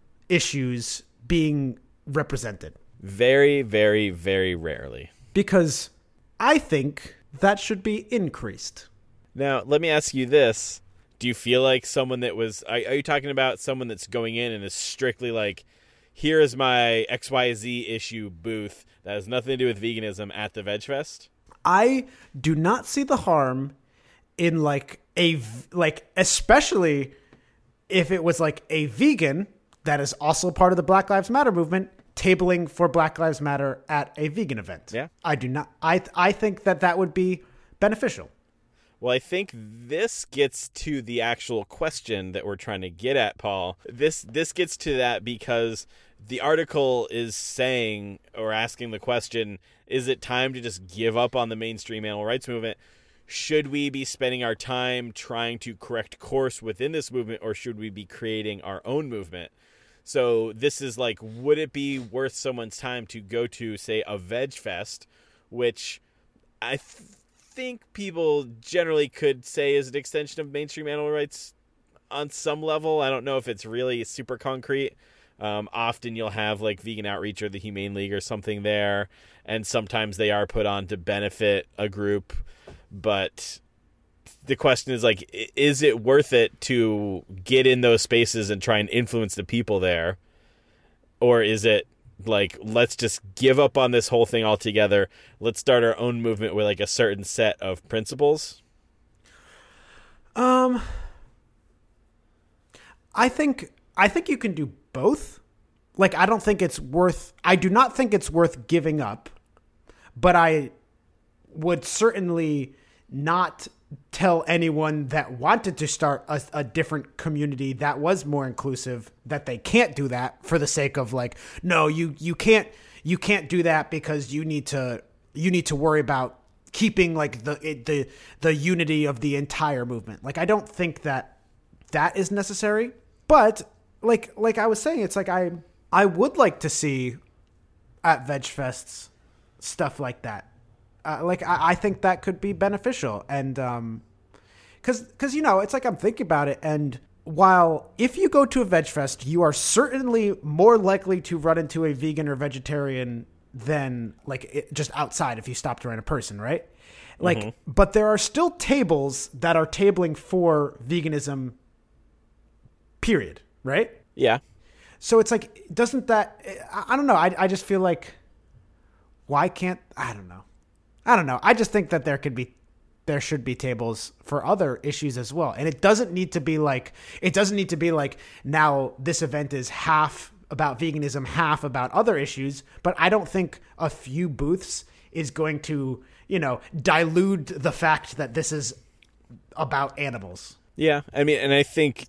issues being represented? Very, very, very rarely. Because I think that should be increased. Now, let me ask you this. Do you feel like someone that was... Are, are you talking about someone that's going in and is strictly like, here is my X Y Z issue booth that has nothing to do with veganism at the Veg Fest? I do not see the harm in like a... Like, especially if it was like a vegan that is also part of the Black Lives Matter movement tabling for Black Lives Matter at a vegan event. Yeah. I do not. I I think that that would be beneficial. Well, I think this gets to the actual question that we're trying to get at, Paul. This this gets to that because the article is saying or asking the question, is it time to just give up on the mainstream animal rights movement? Should we be spending our time trying to correct course within this movement, or should we be creating our own movement? So this is like, would it be worth someone's time to go to, say, a Veg Fest, which I th- think people generally could say is an extension of mainstream animal rights on some level. I don't know if it's really super concrete. Um, often you'll have like Vegan Outreach or the Humane League or something there, and sometimes they are put on to benefit a group. But the question is like, is it worth it to get in those spaces and try and influence the people there? Or is it like, let's just give up on this whole thing altogether. Let's start our own movement with like a certain set of principles? Um, I think, I think you can do both. Like, I don't think it's worth, I do not think it's worth giving up, but I would certainly not tell anyone that wanted to start a, a different community that was more inclusive that they can't do that for the sake of like, no, you, you can't, you can't do that because you need to, you need to worry about keeping like the, the, the unity of the entire movement. Like, I don't think that that is necessary, but like, like I was saying, it's like, I, I would like to see at Veg Fests stuff like that. Uh, like, I, I think that could be beneficial. And, um, cause, cause, you know, it's like, I'm thinking about it. And while if you go to a Veg Fest, you are certainly more likely to run into a vegan or vegetarian than like it, just outside if you stopped around a person, right? Like, mm-hmm. But there are still tables that are tabling for veganism, period. Right? Yeah. So it's like, doesn't that, I, I don't know. I, I just feel like, why can't, I don't know. I don't know. I just think that there could be, there should be tables for other issues as well. And it doesn't need to be like, it doesn't need to be like, now this event is half about veganism, half about other issues. But I don't think a few booths is going to, you know, dilute the fact that this is about animals. Yeah. I mean, and I think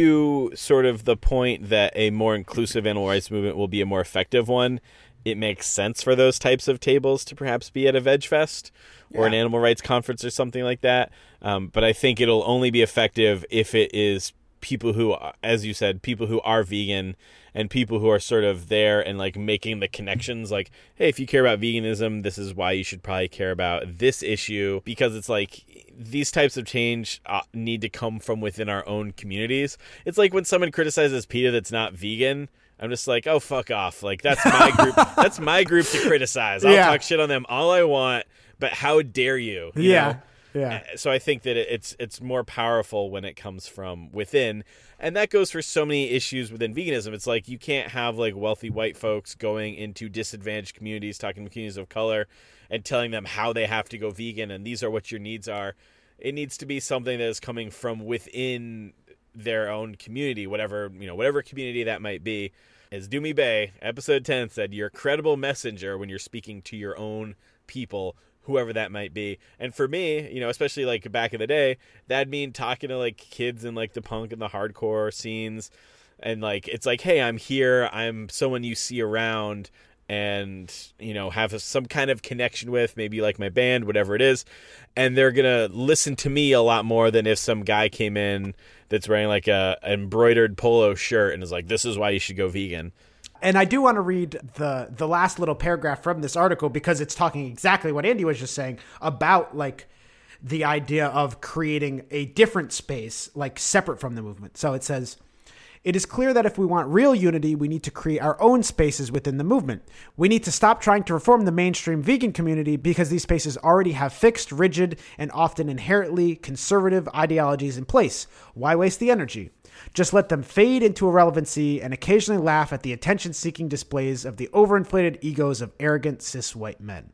to sort of the point that a more inclusive animal rights movement will be a more effective one, it makes sense for those types of tables to perhaps be at a Veg Fest or yeah. an animal rights conference or something like that. Um, but I think it'll only be effective if it is people who, as you said, people who are vegan and people who are sort of there and like making the connections like, hey, if you care about veganism, this is why you should probably care about this issue, because it's like these types of change uh, need to come from within our own communities. It's like when someone criticizes PETA that's not vegan, I'm just like, oh, fuck off. Like, that's my group. That's my group to criticize. I'll yeah. talk shit on them all I want, but how dare you? you yeah. know? Yeah. So I think that it's it's more powerful when it comes from within. And that goes for so many issues within veganism. It's like you can't have like wealthy white folks going into disadvantaged communities, talking to communities of color and telling them how they have to go vegan and these are what your needs are. It needs to be something that is coming from within their own community, whatever, you know, whatever community that might be. As Doomy Bay, episode ten said, you're a credible messenger when you're speaking to your own people, whoever that might be. And for me, you know, especially like back in the day, that'd mean talking to like kids in like the punk and the hardcore scenes. And like, it's like, hey, I'm here. I'm someone you see around and, you know, have a, some kind of connection with, maybe like my band, whatever it is. And they're going to listen to me a lot more than if some guy came in that's wearing like a embroidered polo shirt and is like, this is why you should go vegan. And I do want to read the the last little paragraph from this article because it's talking exactly what Andy was just saying about like the idea of creating a different space, like separate from the movement. So it says, it is clear that if we want real unity, we need to create our own spaces within the movement. We need to stop trying to reform the mainstream vegan community because these spaces already have fixed, rigid, and often inherently conservative ideologies in place. Why waste the energy? Just let them fade into irrelevancy and occasionally laugh at the attention-seeking displays of the overinflated egos of arrogant cis white men.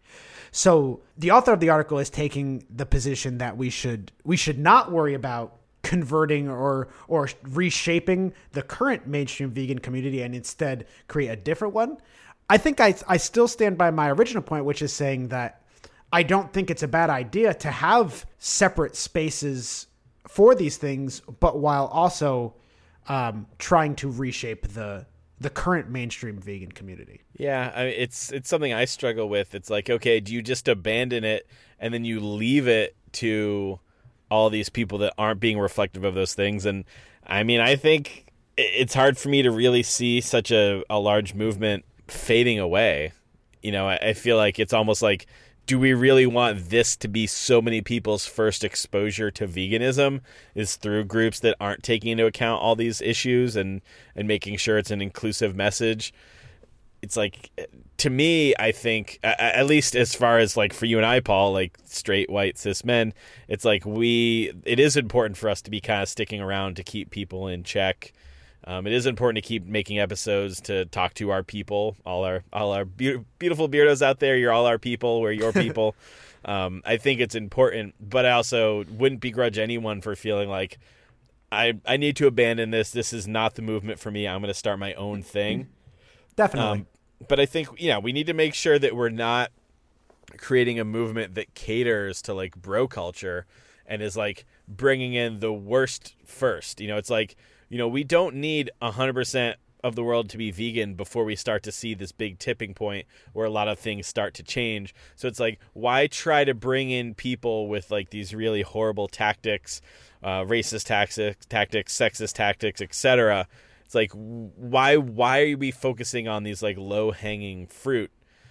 So the author of the article is taking the position that we should we should not worry about converting or or reshaping the current mainstream vegan community and instead create a different one. I think I I still stand by my original point, which is saying that I don't think it's a bad idea to have separate spaces for these things, but while also um, trying to reshape the the current mainstream vegan community. Yeah, I mean, it's it's something I struggle with. It's like, okay, do you just abandon it and then you leave it to all these people that aren't being reflective of those things? And I mean, I think it's hard for me to really see such a, a large movement fading away. You know, I, I feel like it's almost like, do we really want this to be so many people's first exposure to veganism is through groups that aren't taking into account all these issues and, and making sure it's an inclusive message? It's like, to me, I think, at least as far as like for you and I, Paul, like straight, white, cis men, it's like we, it is important for us to be kind of sticking around to keep people in check. Um, it is important to keep making episodes to talk to our people, all our all our be- beautiful beardos out there. You're all our people. We're your people. um, I think it's important, but I also wouldn't begrudge anyone for feeling like I I need to abandon this. This is not the movement for me. I'm going to start my own thing. Definitely. Um, but I think, you know, we need to make sure that we're not creating a movement that caters to like bro culture and is like bringing in the worst first. You know, it's like, you know, we don't need one hundred percent of the world to be vegan before we start to see this big tipping point where a lot of things start to change. So it's like, why try to bring in people with like these really horrible tactics, uh, racist tactics, tactics, sexist tactics, et cetera? It's like, why why are we focusing on these like low hanging fruit?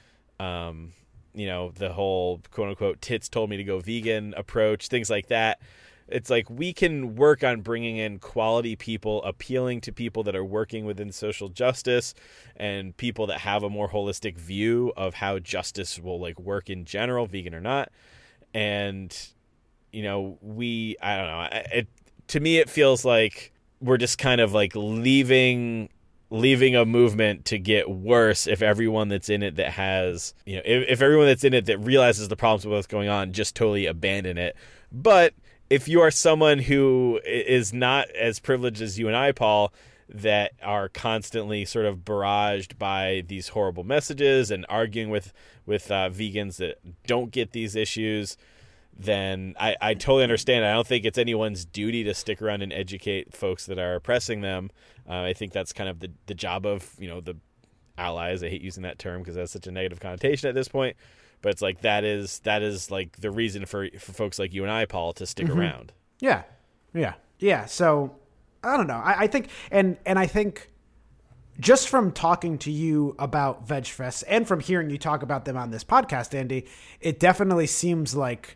Um, you know, the whole quote unquote tits told me to go vegan approach, things like that. It's like we can work on bringing in quality people, appealing to people that are working within social justice and people that have a more holistic view of how justice will like work in general, vegan or not. And, you know, we, I don't know, it, to me, it feels like we're just kind of like leaving leaving a movement to get worse if everyone that's in it that has, you know, if, if everyone that's in it that realizes the problems with what's going on just totally abandon it. But if you are someone who is not as privileged as you and I, Paul, that are constantly sort of barraged by these horrible messages and arguing with with uh, vegans that don't get these issues, then I, I totally understand. I don't think it's anyone's duty to stick around and educate folks that are oppressing them. Uh, I think that's kind of the, the job of, you know, the allies. I hate using that term because that's such a negative connotation at this point. But it's like that is that is like the reason for for folks like you and I, Paul, to stick mm-hmm. around. Yeah, yeah, yeah. So I don't know. I, I think and and I think just from talking to you about VegFests and from hearing you talk about them on this podcast, Andy, it definitely seems like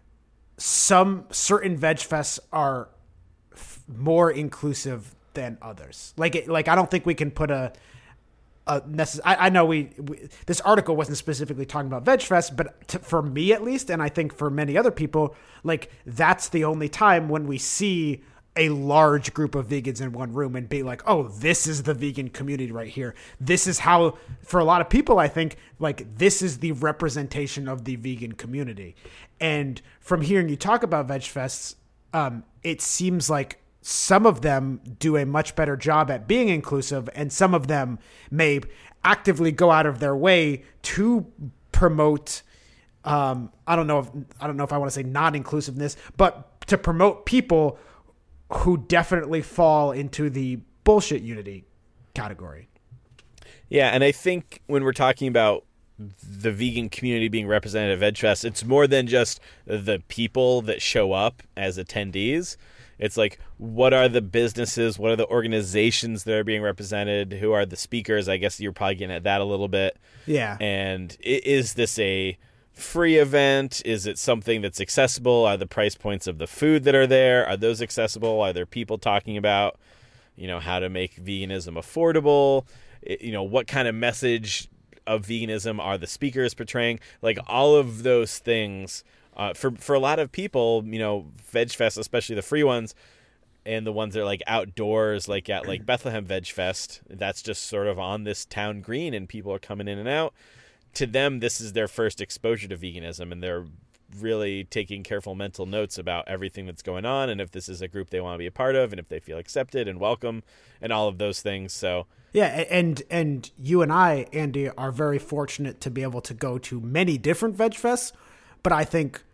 some certain VegFests are f- more inclusive than others. Like it, like I don't think we can put a. Uh, necess- I, I know we, we this article wasn't specifically talking about VegFest, but to, for me at least, and I think for many other people, like that's the only time when we see a large group of vegans in one room and be like, oh, this is the vegan community right here. This is how, for a lot of people, I think, like this is the representation of the vegan community. And from hearing you talk about VegFests, um, it seems like some of them do a much better job at being inclusive, and some of them may actively go out of their way to promote. Um, I don't know if I don't know if I want to say non-inclusiveness, but to promote people who definitely fall into the bullshit unity category. Yeah, and I think when we're talking about the vegan community being represented at VegFest, it's more than just the people that show up as attendees. It's like, what are the businesses? What are the organizations that are being represented? Who are the speakers? I guess you're probably getting at that a little bit. Yeah. And is this a free event? Is it something that's accessible? Are the price points of the food that are there, are those accessible? Are there people talking about, you know, how to make veganism affordable? You know, what kind of message of veganism are the speakers portraying? Like all of those things. Uh, for for a lot of people, you know, VegFest, especially the free ones, and the ones that are like outdoors, like at like Bethlehem VegFest, that's just sort of on this town green, and people are coming in and out. To them, this is their first exposure to veganism, and they're really taking careful mental notes about everything that's going on, and if this is a group they want to be a part of, and if they feel accepted and welcome, and all of those things. So yeah, and and you and I, Andy, are very fortunate to be able to go to many different VegFests. But I think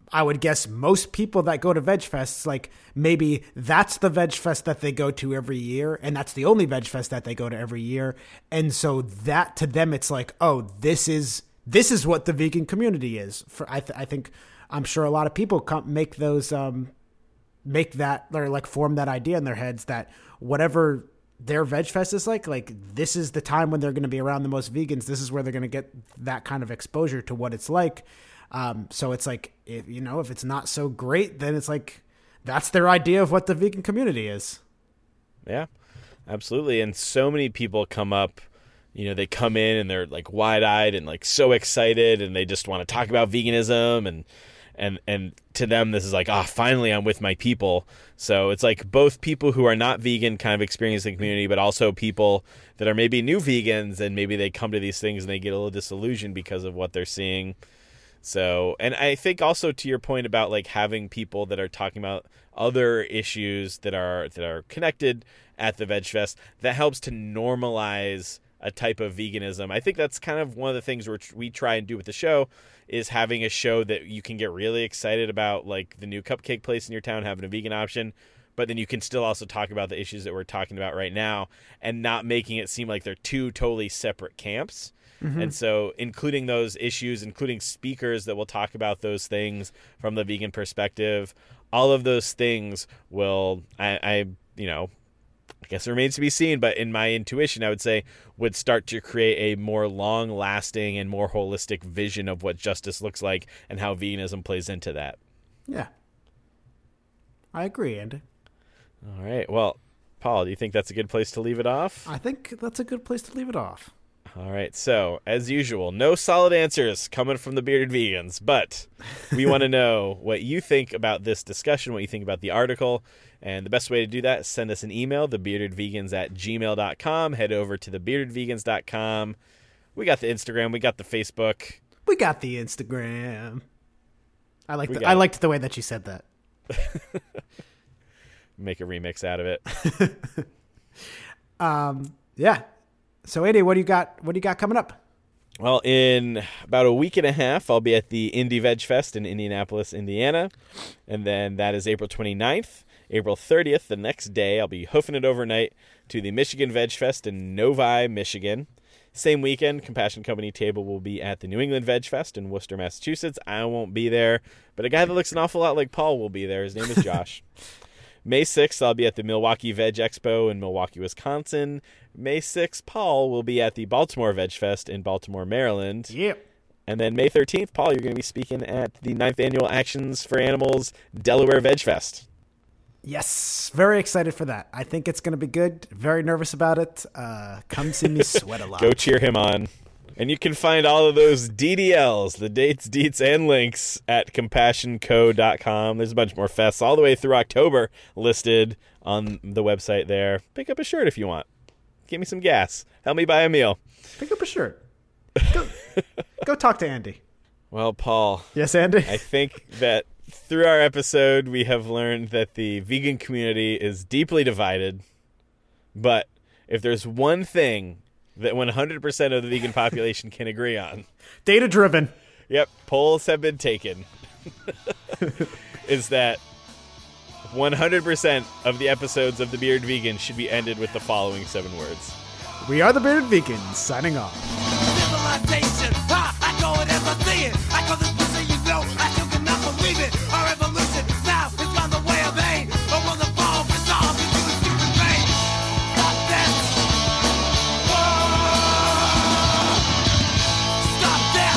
I would guess most people that go to Veg Fests, like maybe that's the Veg Fest that they go to every year, and that's the only Veg Fest that they go to every year. And so that to them, it's like, oh, this is this is what the vegan community is. For I, th- I think I'm sure a lot of people come, make those um, make that or like form that idea in their heads that whatever their Veg Fest is like, like this is the time when they're going to be around the most vegans. This is where they're going to get that kind of exposure to what it's like. Um, so it's like, if, you know, if it's not so great, then it's like, that's their idea of what the vegan community is. Yeah, absolutely. And so many people come up, you know, they come in and they're like wide eyed and like so excited and they just want to talk about veganism and, and, and to them, this is like, ah, oh, finally I'm with my people. So it's like both people who are not vegan kind of experience the community, but also people that are maybe new vegans and maybe they come to these things and they get a little disillusioned because of what they're seeing. So, and I think also to your point about like having people that are talking about other issues that are that are connected at the Veg Fest, that helps to normalize a type of veganism. I think that's kind of one of the things which we try and do with the show is having a show that you can get really excited about, like the new cupcake place in your town having a vegan option, but then you can still also talk about the issues that we're talking about right now and not making it seem like they're two totally separate camps. Mm-hmm. And so including those issues, including speakers that will talk about those things from the vegan perspective, all of those things will, I, I you know, I guess it remains to be seen, but in my intuition, I would say would start to create a more long-lasting and more holistic vision of what justice looks like and how veganism plays into that. Yeah. I agree, Andy. All right. Well, Paul, do you think that's a good place to leave it off? I think that's a good place to leave it off. All right, so as usual, no solid answers coming from the Bearded Vegans, but we want to know what you think about this discussion, what you think about the article, and the best way to do that is send us an email, the bearded vegans at gmail dot com. Head over to the bearded vegans dot com. We got the Instagram, we got the Facebook. We got the Instagram. I like the, I liked the way that you said that. Make a remix out of it. um, yeah. So, Andy, what do you got? What do you got coming up? Well, in about a week and a half, I'll be at the Indie Veg Fest in Indianapolis, Indiana. And then that is April twenty-ninth. April thirtieth, the next day, I'll be hoofing it overnight to the Michigan Veg Fest in Novi, Michigan. Same weekend, Compassion Company Table will be at the New England Veg Fest in Worcester, Massachusetts. I won't be there, but a guy that looks an awful lot like Paul will be there. His name is Josh. May sixth, I'll be at the Milwaukee Veg Expo in Milwaukee, Wisconsin. May sixth, Paul will be at the Baltimore Veg Fest in Baltimore, Maryland. Yep. And then May thirteenth, Paul, you're going to be speaking at the ninth Annual Actions for Animals Delaware Veg Fest. Yes, very excited for that. I think it's going to be good. Very nervous about it. Uh, come see me sweat a lot. Go cheer him on. And you can find all of those D D Ls, the dates, deets, and links at compassion co dot com. There's a bunch more fests all the way through October listed on the website there. Pick up a shirt if you want. Give me some gas. Help me buy a meal. Pick up a shirt. Go, go talk to Andy. Well, Paul. Yes, Andy? I think that through our episode, we have learned that the vegan community is deeply divided. But if there's one thing that one hundred percent of the vegan population can agree on. Data-driven. Yep, polls have been taken. Is that one hundred percent of the episodes of The Bearded Vegan should be ended with the following seven words. We are The Bearded Vegans, signing off. Civilization, ha, I know it as I see it. I call this pussy, you know, I still cannot believe it. Our evolution now is on the way of aid. But when the fall dissolves into the stupid rain. Stop that. Stop that!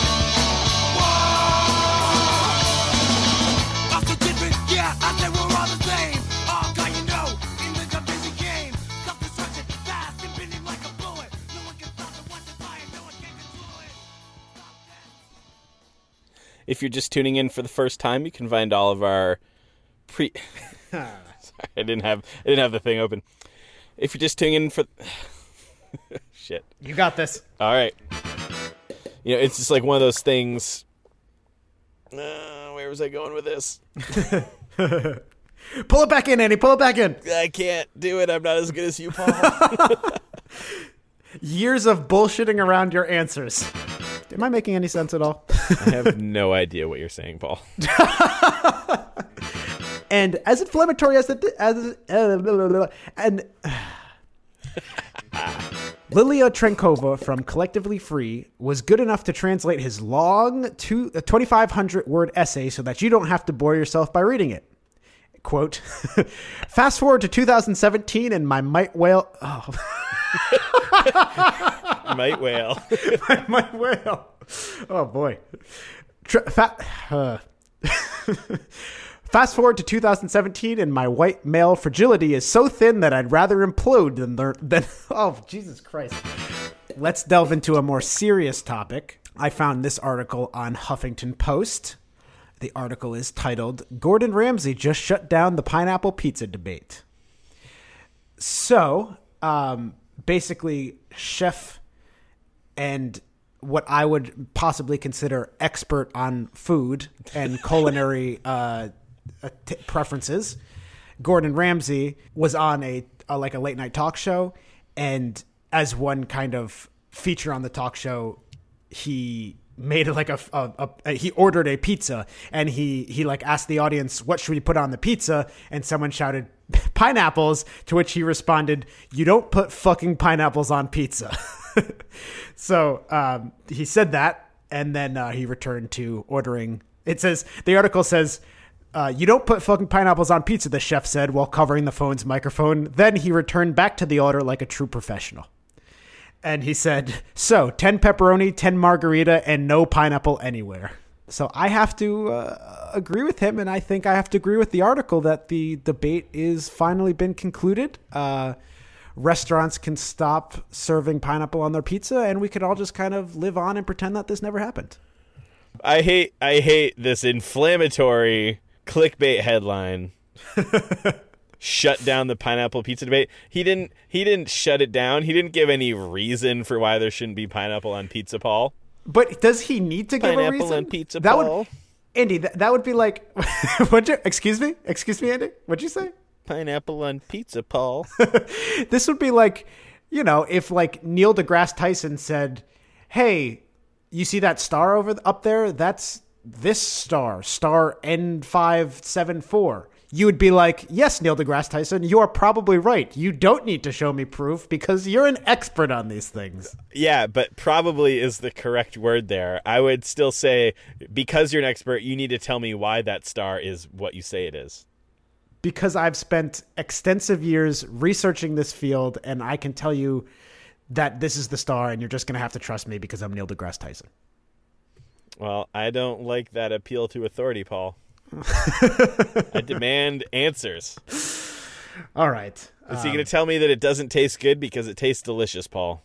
Whoa! I'm so different, yeah, I say we're all the same. All God you know, in the busy game. Self-destruction, fast and bending like a bullet. No one can stop it once it's fire, no one can control it. Stop that! If you're just tuning in for the first time, you can find all of our pre... Sorry, I didn't have I didn't have the thing open. If you're just tuning in for... Shit. You got this. All right. You know, it's just like one of those things... Uh, where was I going with this? Pull it back in, Andy. Pull it back in. I can't do it. I'm not as good as you, Paul. Years of bullshitting around your answers. Am I making any sense at all? I have no idea what you're saying, Paul. And as inflammatory as it as uh, and Lilia Trenkova from Collectively Free was good enough to translate his long two, uh, twenty-five hundred word essay so that you don't have to bore yourself by reading it. Quote, fast forward to two thousand seventeen and my might whale... Oh. Might whale. my might whale. Oh, boy. Tra- fa- uh. Fast forward to two thousand seventeen, and my white male fragility is so thin that I'd rather implode than learn. Than oh, Jesus Christ! Let's delve into a more serious topic. I found this article on Huffington Post. The article is titled "Gordon Ramsay just shut down the pineapple pizza debate." So, um, basically, chef and what I would possibly consider expert on food and culinary uh, t- preferences, Gordon Ramsay was on a, a like a late night talk show, and as one kind of feature on the talk show, he made like a, a, a, a he ordered a pizza, and he he like asked the audience, what should we put on the pizza, and someone shouted pineapples, to which he responded, you don't put fucking pineapples on pizza. So um, he said that, and then uh, he returned to ordering. It says, the article says, uh, you don't put fucking pineapples on pizza, the chef said while covering the phone's microphone. Then he returned back to the order like a true professional. And he said, so ten pepperoni, ten margarita, and no pineapple anywhere. So I have to uh, agree with him, and I think I have to agree with the article that the debate is finally been concluded. Uh, restaurants can stop serving pineapple on their pizza, and we could all just kind of live on and pretend that this never happened. I hate I hate this inflammatory clickbait headline. Shut down the pineapple pizza debate. He didn't he didn't shut it down. He didn't give any reason for why there shouldn't be pineapple on pizza, Paul. But does he need to give a reason? Pineapple on pizza, that Paul. Would, Andy, that, that would be like what'd you excuse me? Excuse me, Andy? What'd you say? Pineapple on pizza, Paul. This would be like, you know, if like Neil deGrasse Tyson said, hey, you see that star over up there? That's this star, star N five seven four. You would be like, yes, Neil deGrasse Tyson, you are probably right. You don't need to show me proof because you're an expert on these things. Yeah, but probably is the correct word there. I would still say, because you're an expert, you need to tell me why that star is what you say it is. Because I've spent extensive years researching this field, and I can tell you that this is the star, and you're just going to have to trust me because I'm Neil deGrasse Tyson. Well, I don't like that appeal to authority, Paul. I demand answers. All right. Is he going to tell me that it doesn't taste good because it tastes delicious, Paul?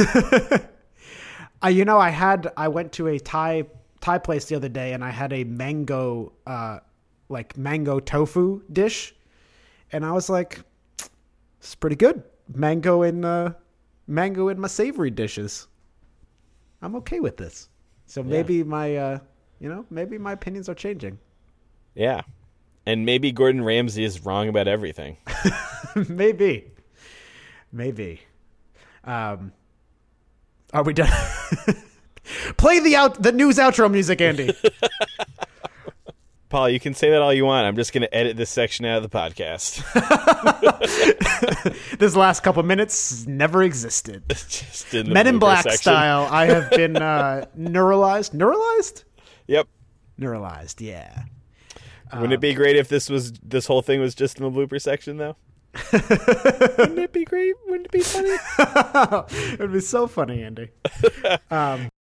uh, you know, I had I went to a Thai Thai place the other day, and I had a mango uh, like mango tofu dish, and I was like, "It's pretty good. Mango in uh, mango in my savory dishes. I'm okay with this." So maybe yeah. my uh, you know maybe my opinions are changing. Yeah. And maybe Gordon Ramsay is wrong about everything. Maybe. Maybe. Um, are we done? Play the out the news outro music, Andy. Paul, you can say that all you want. I'm just going to edit this section out of the podcast. This last couple minutes never existed. Just in the Men in Black section. style. I have been uh, neuralized. Neuralized? Yep. Neuralized, yeah. Wouldn't it be great if this was this whole thing was just in the blooper section, though? Wouldn't it be great? Wouldn't it be funny? It would be so funny, Andy. Um,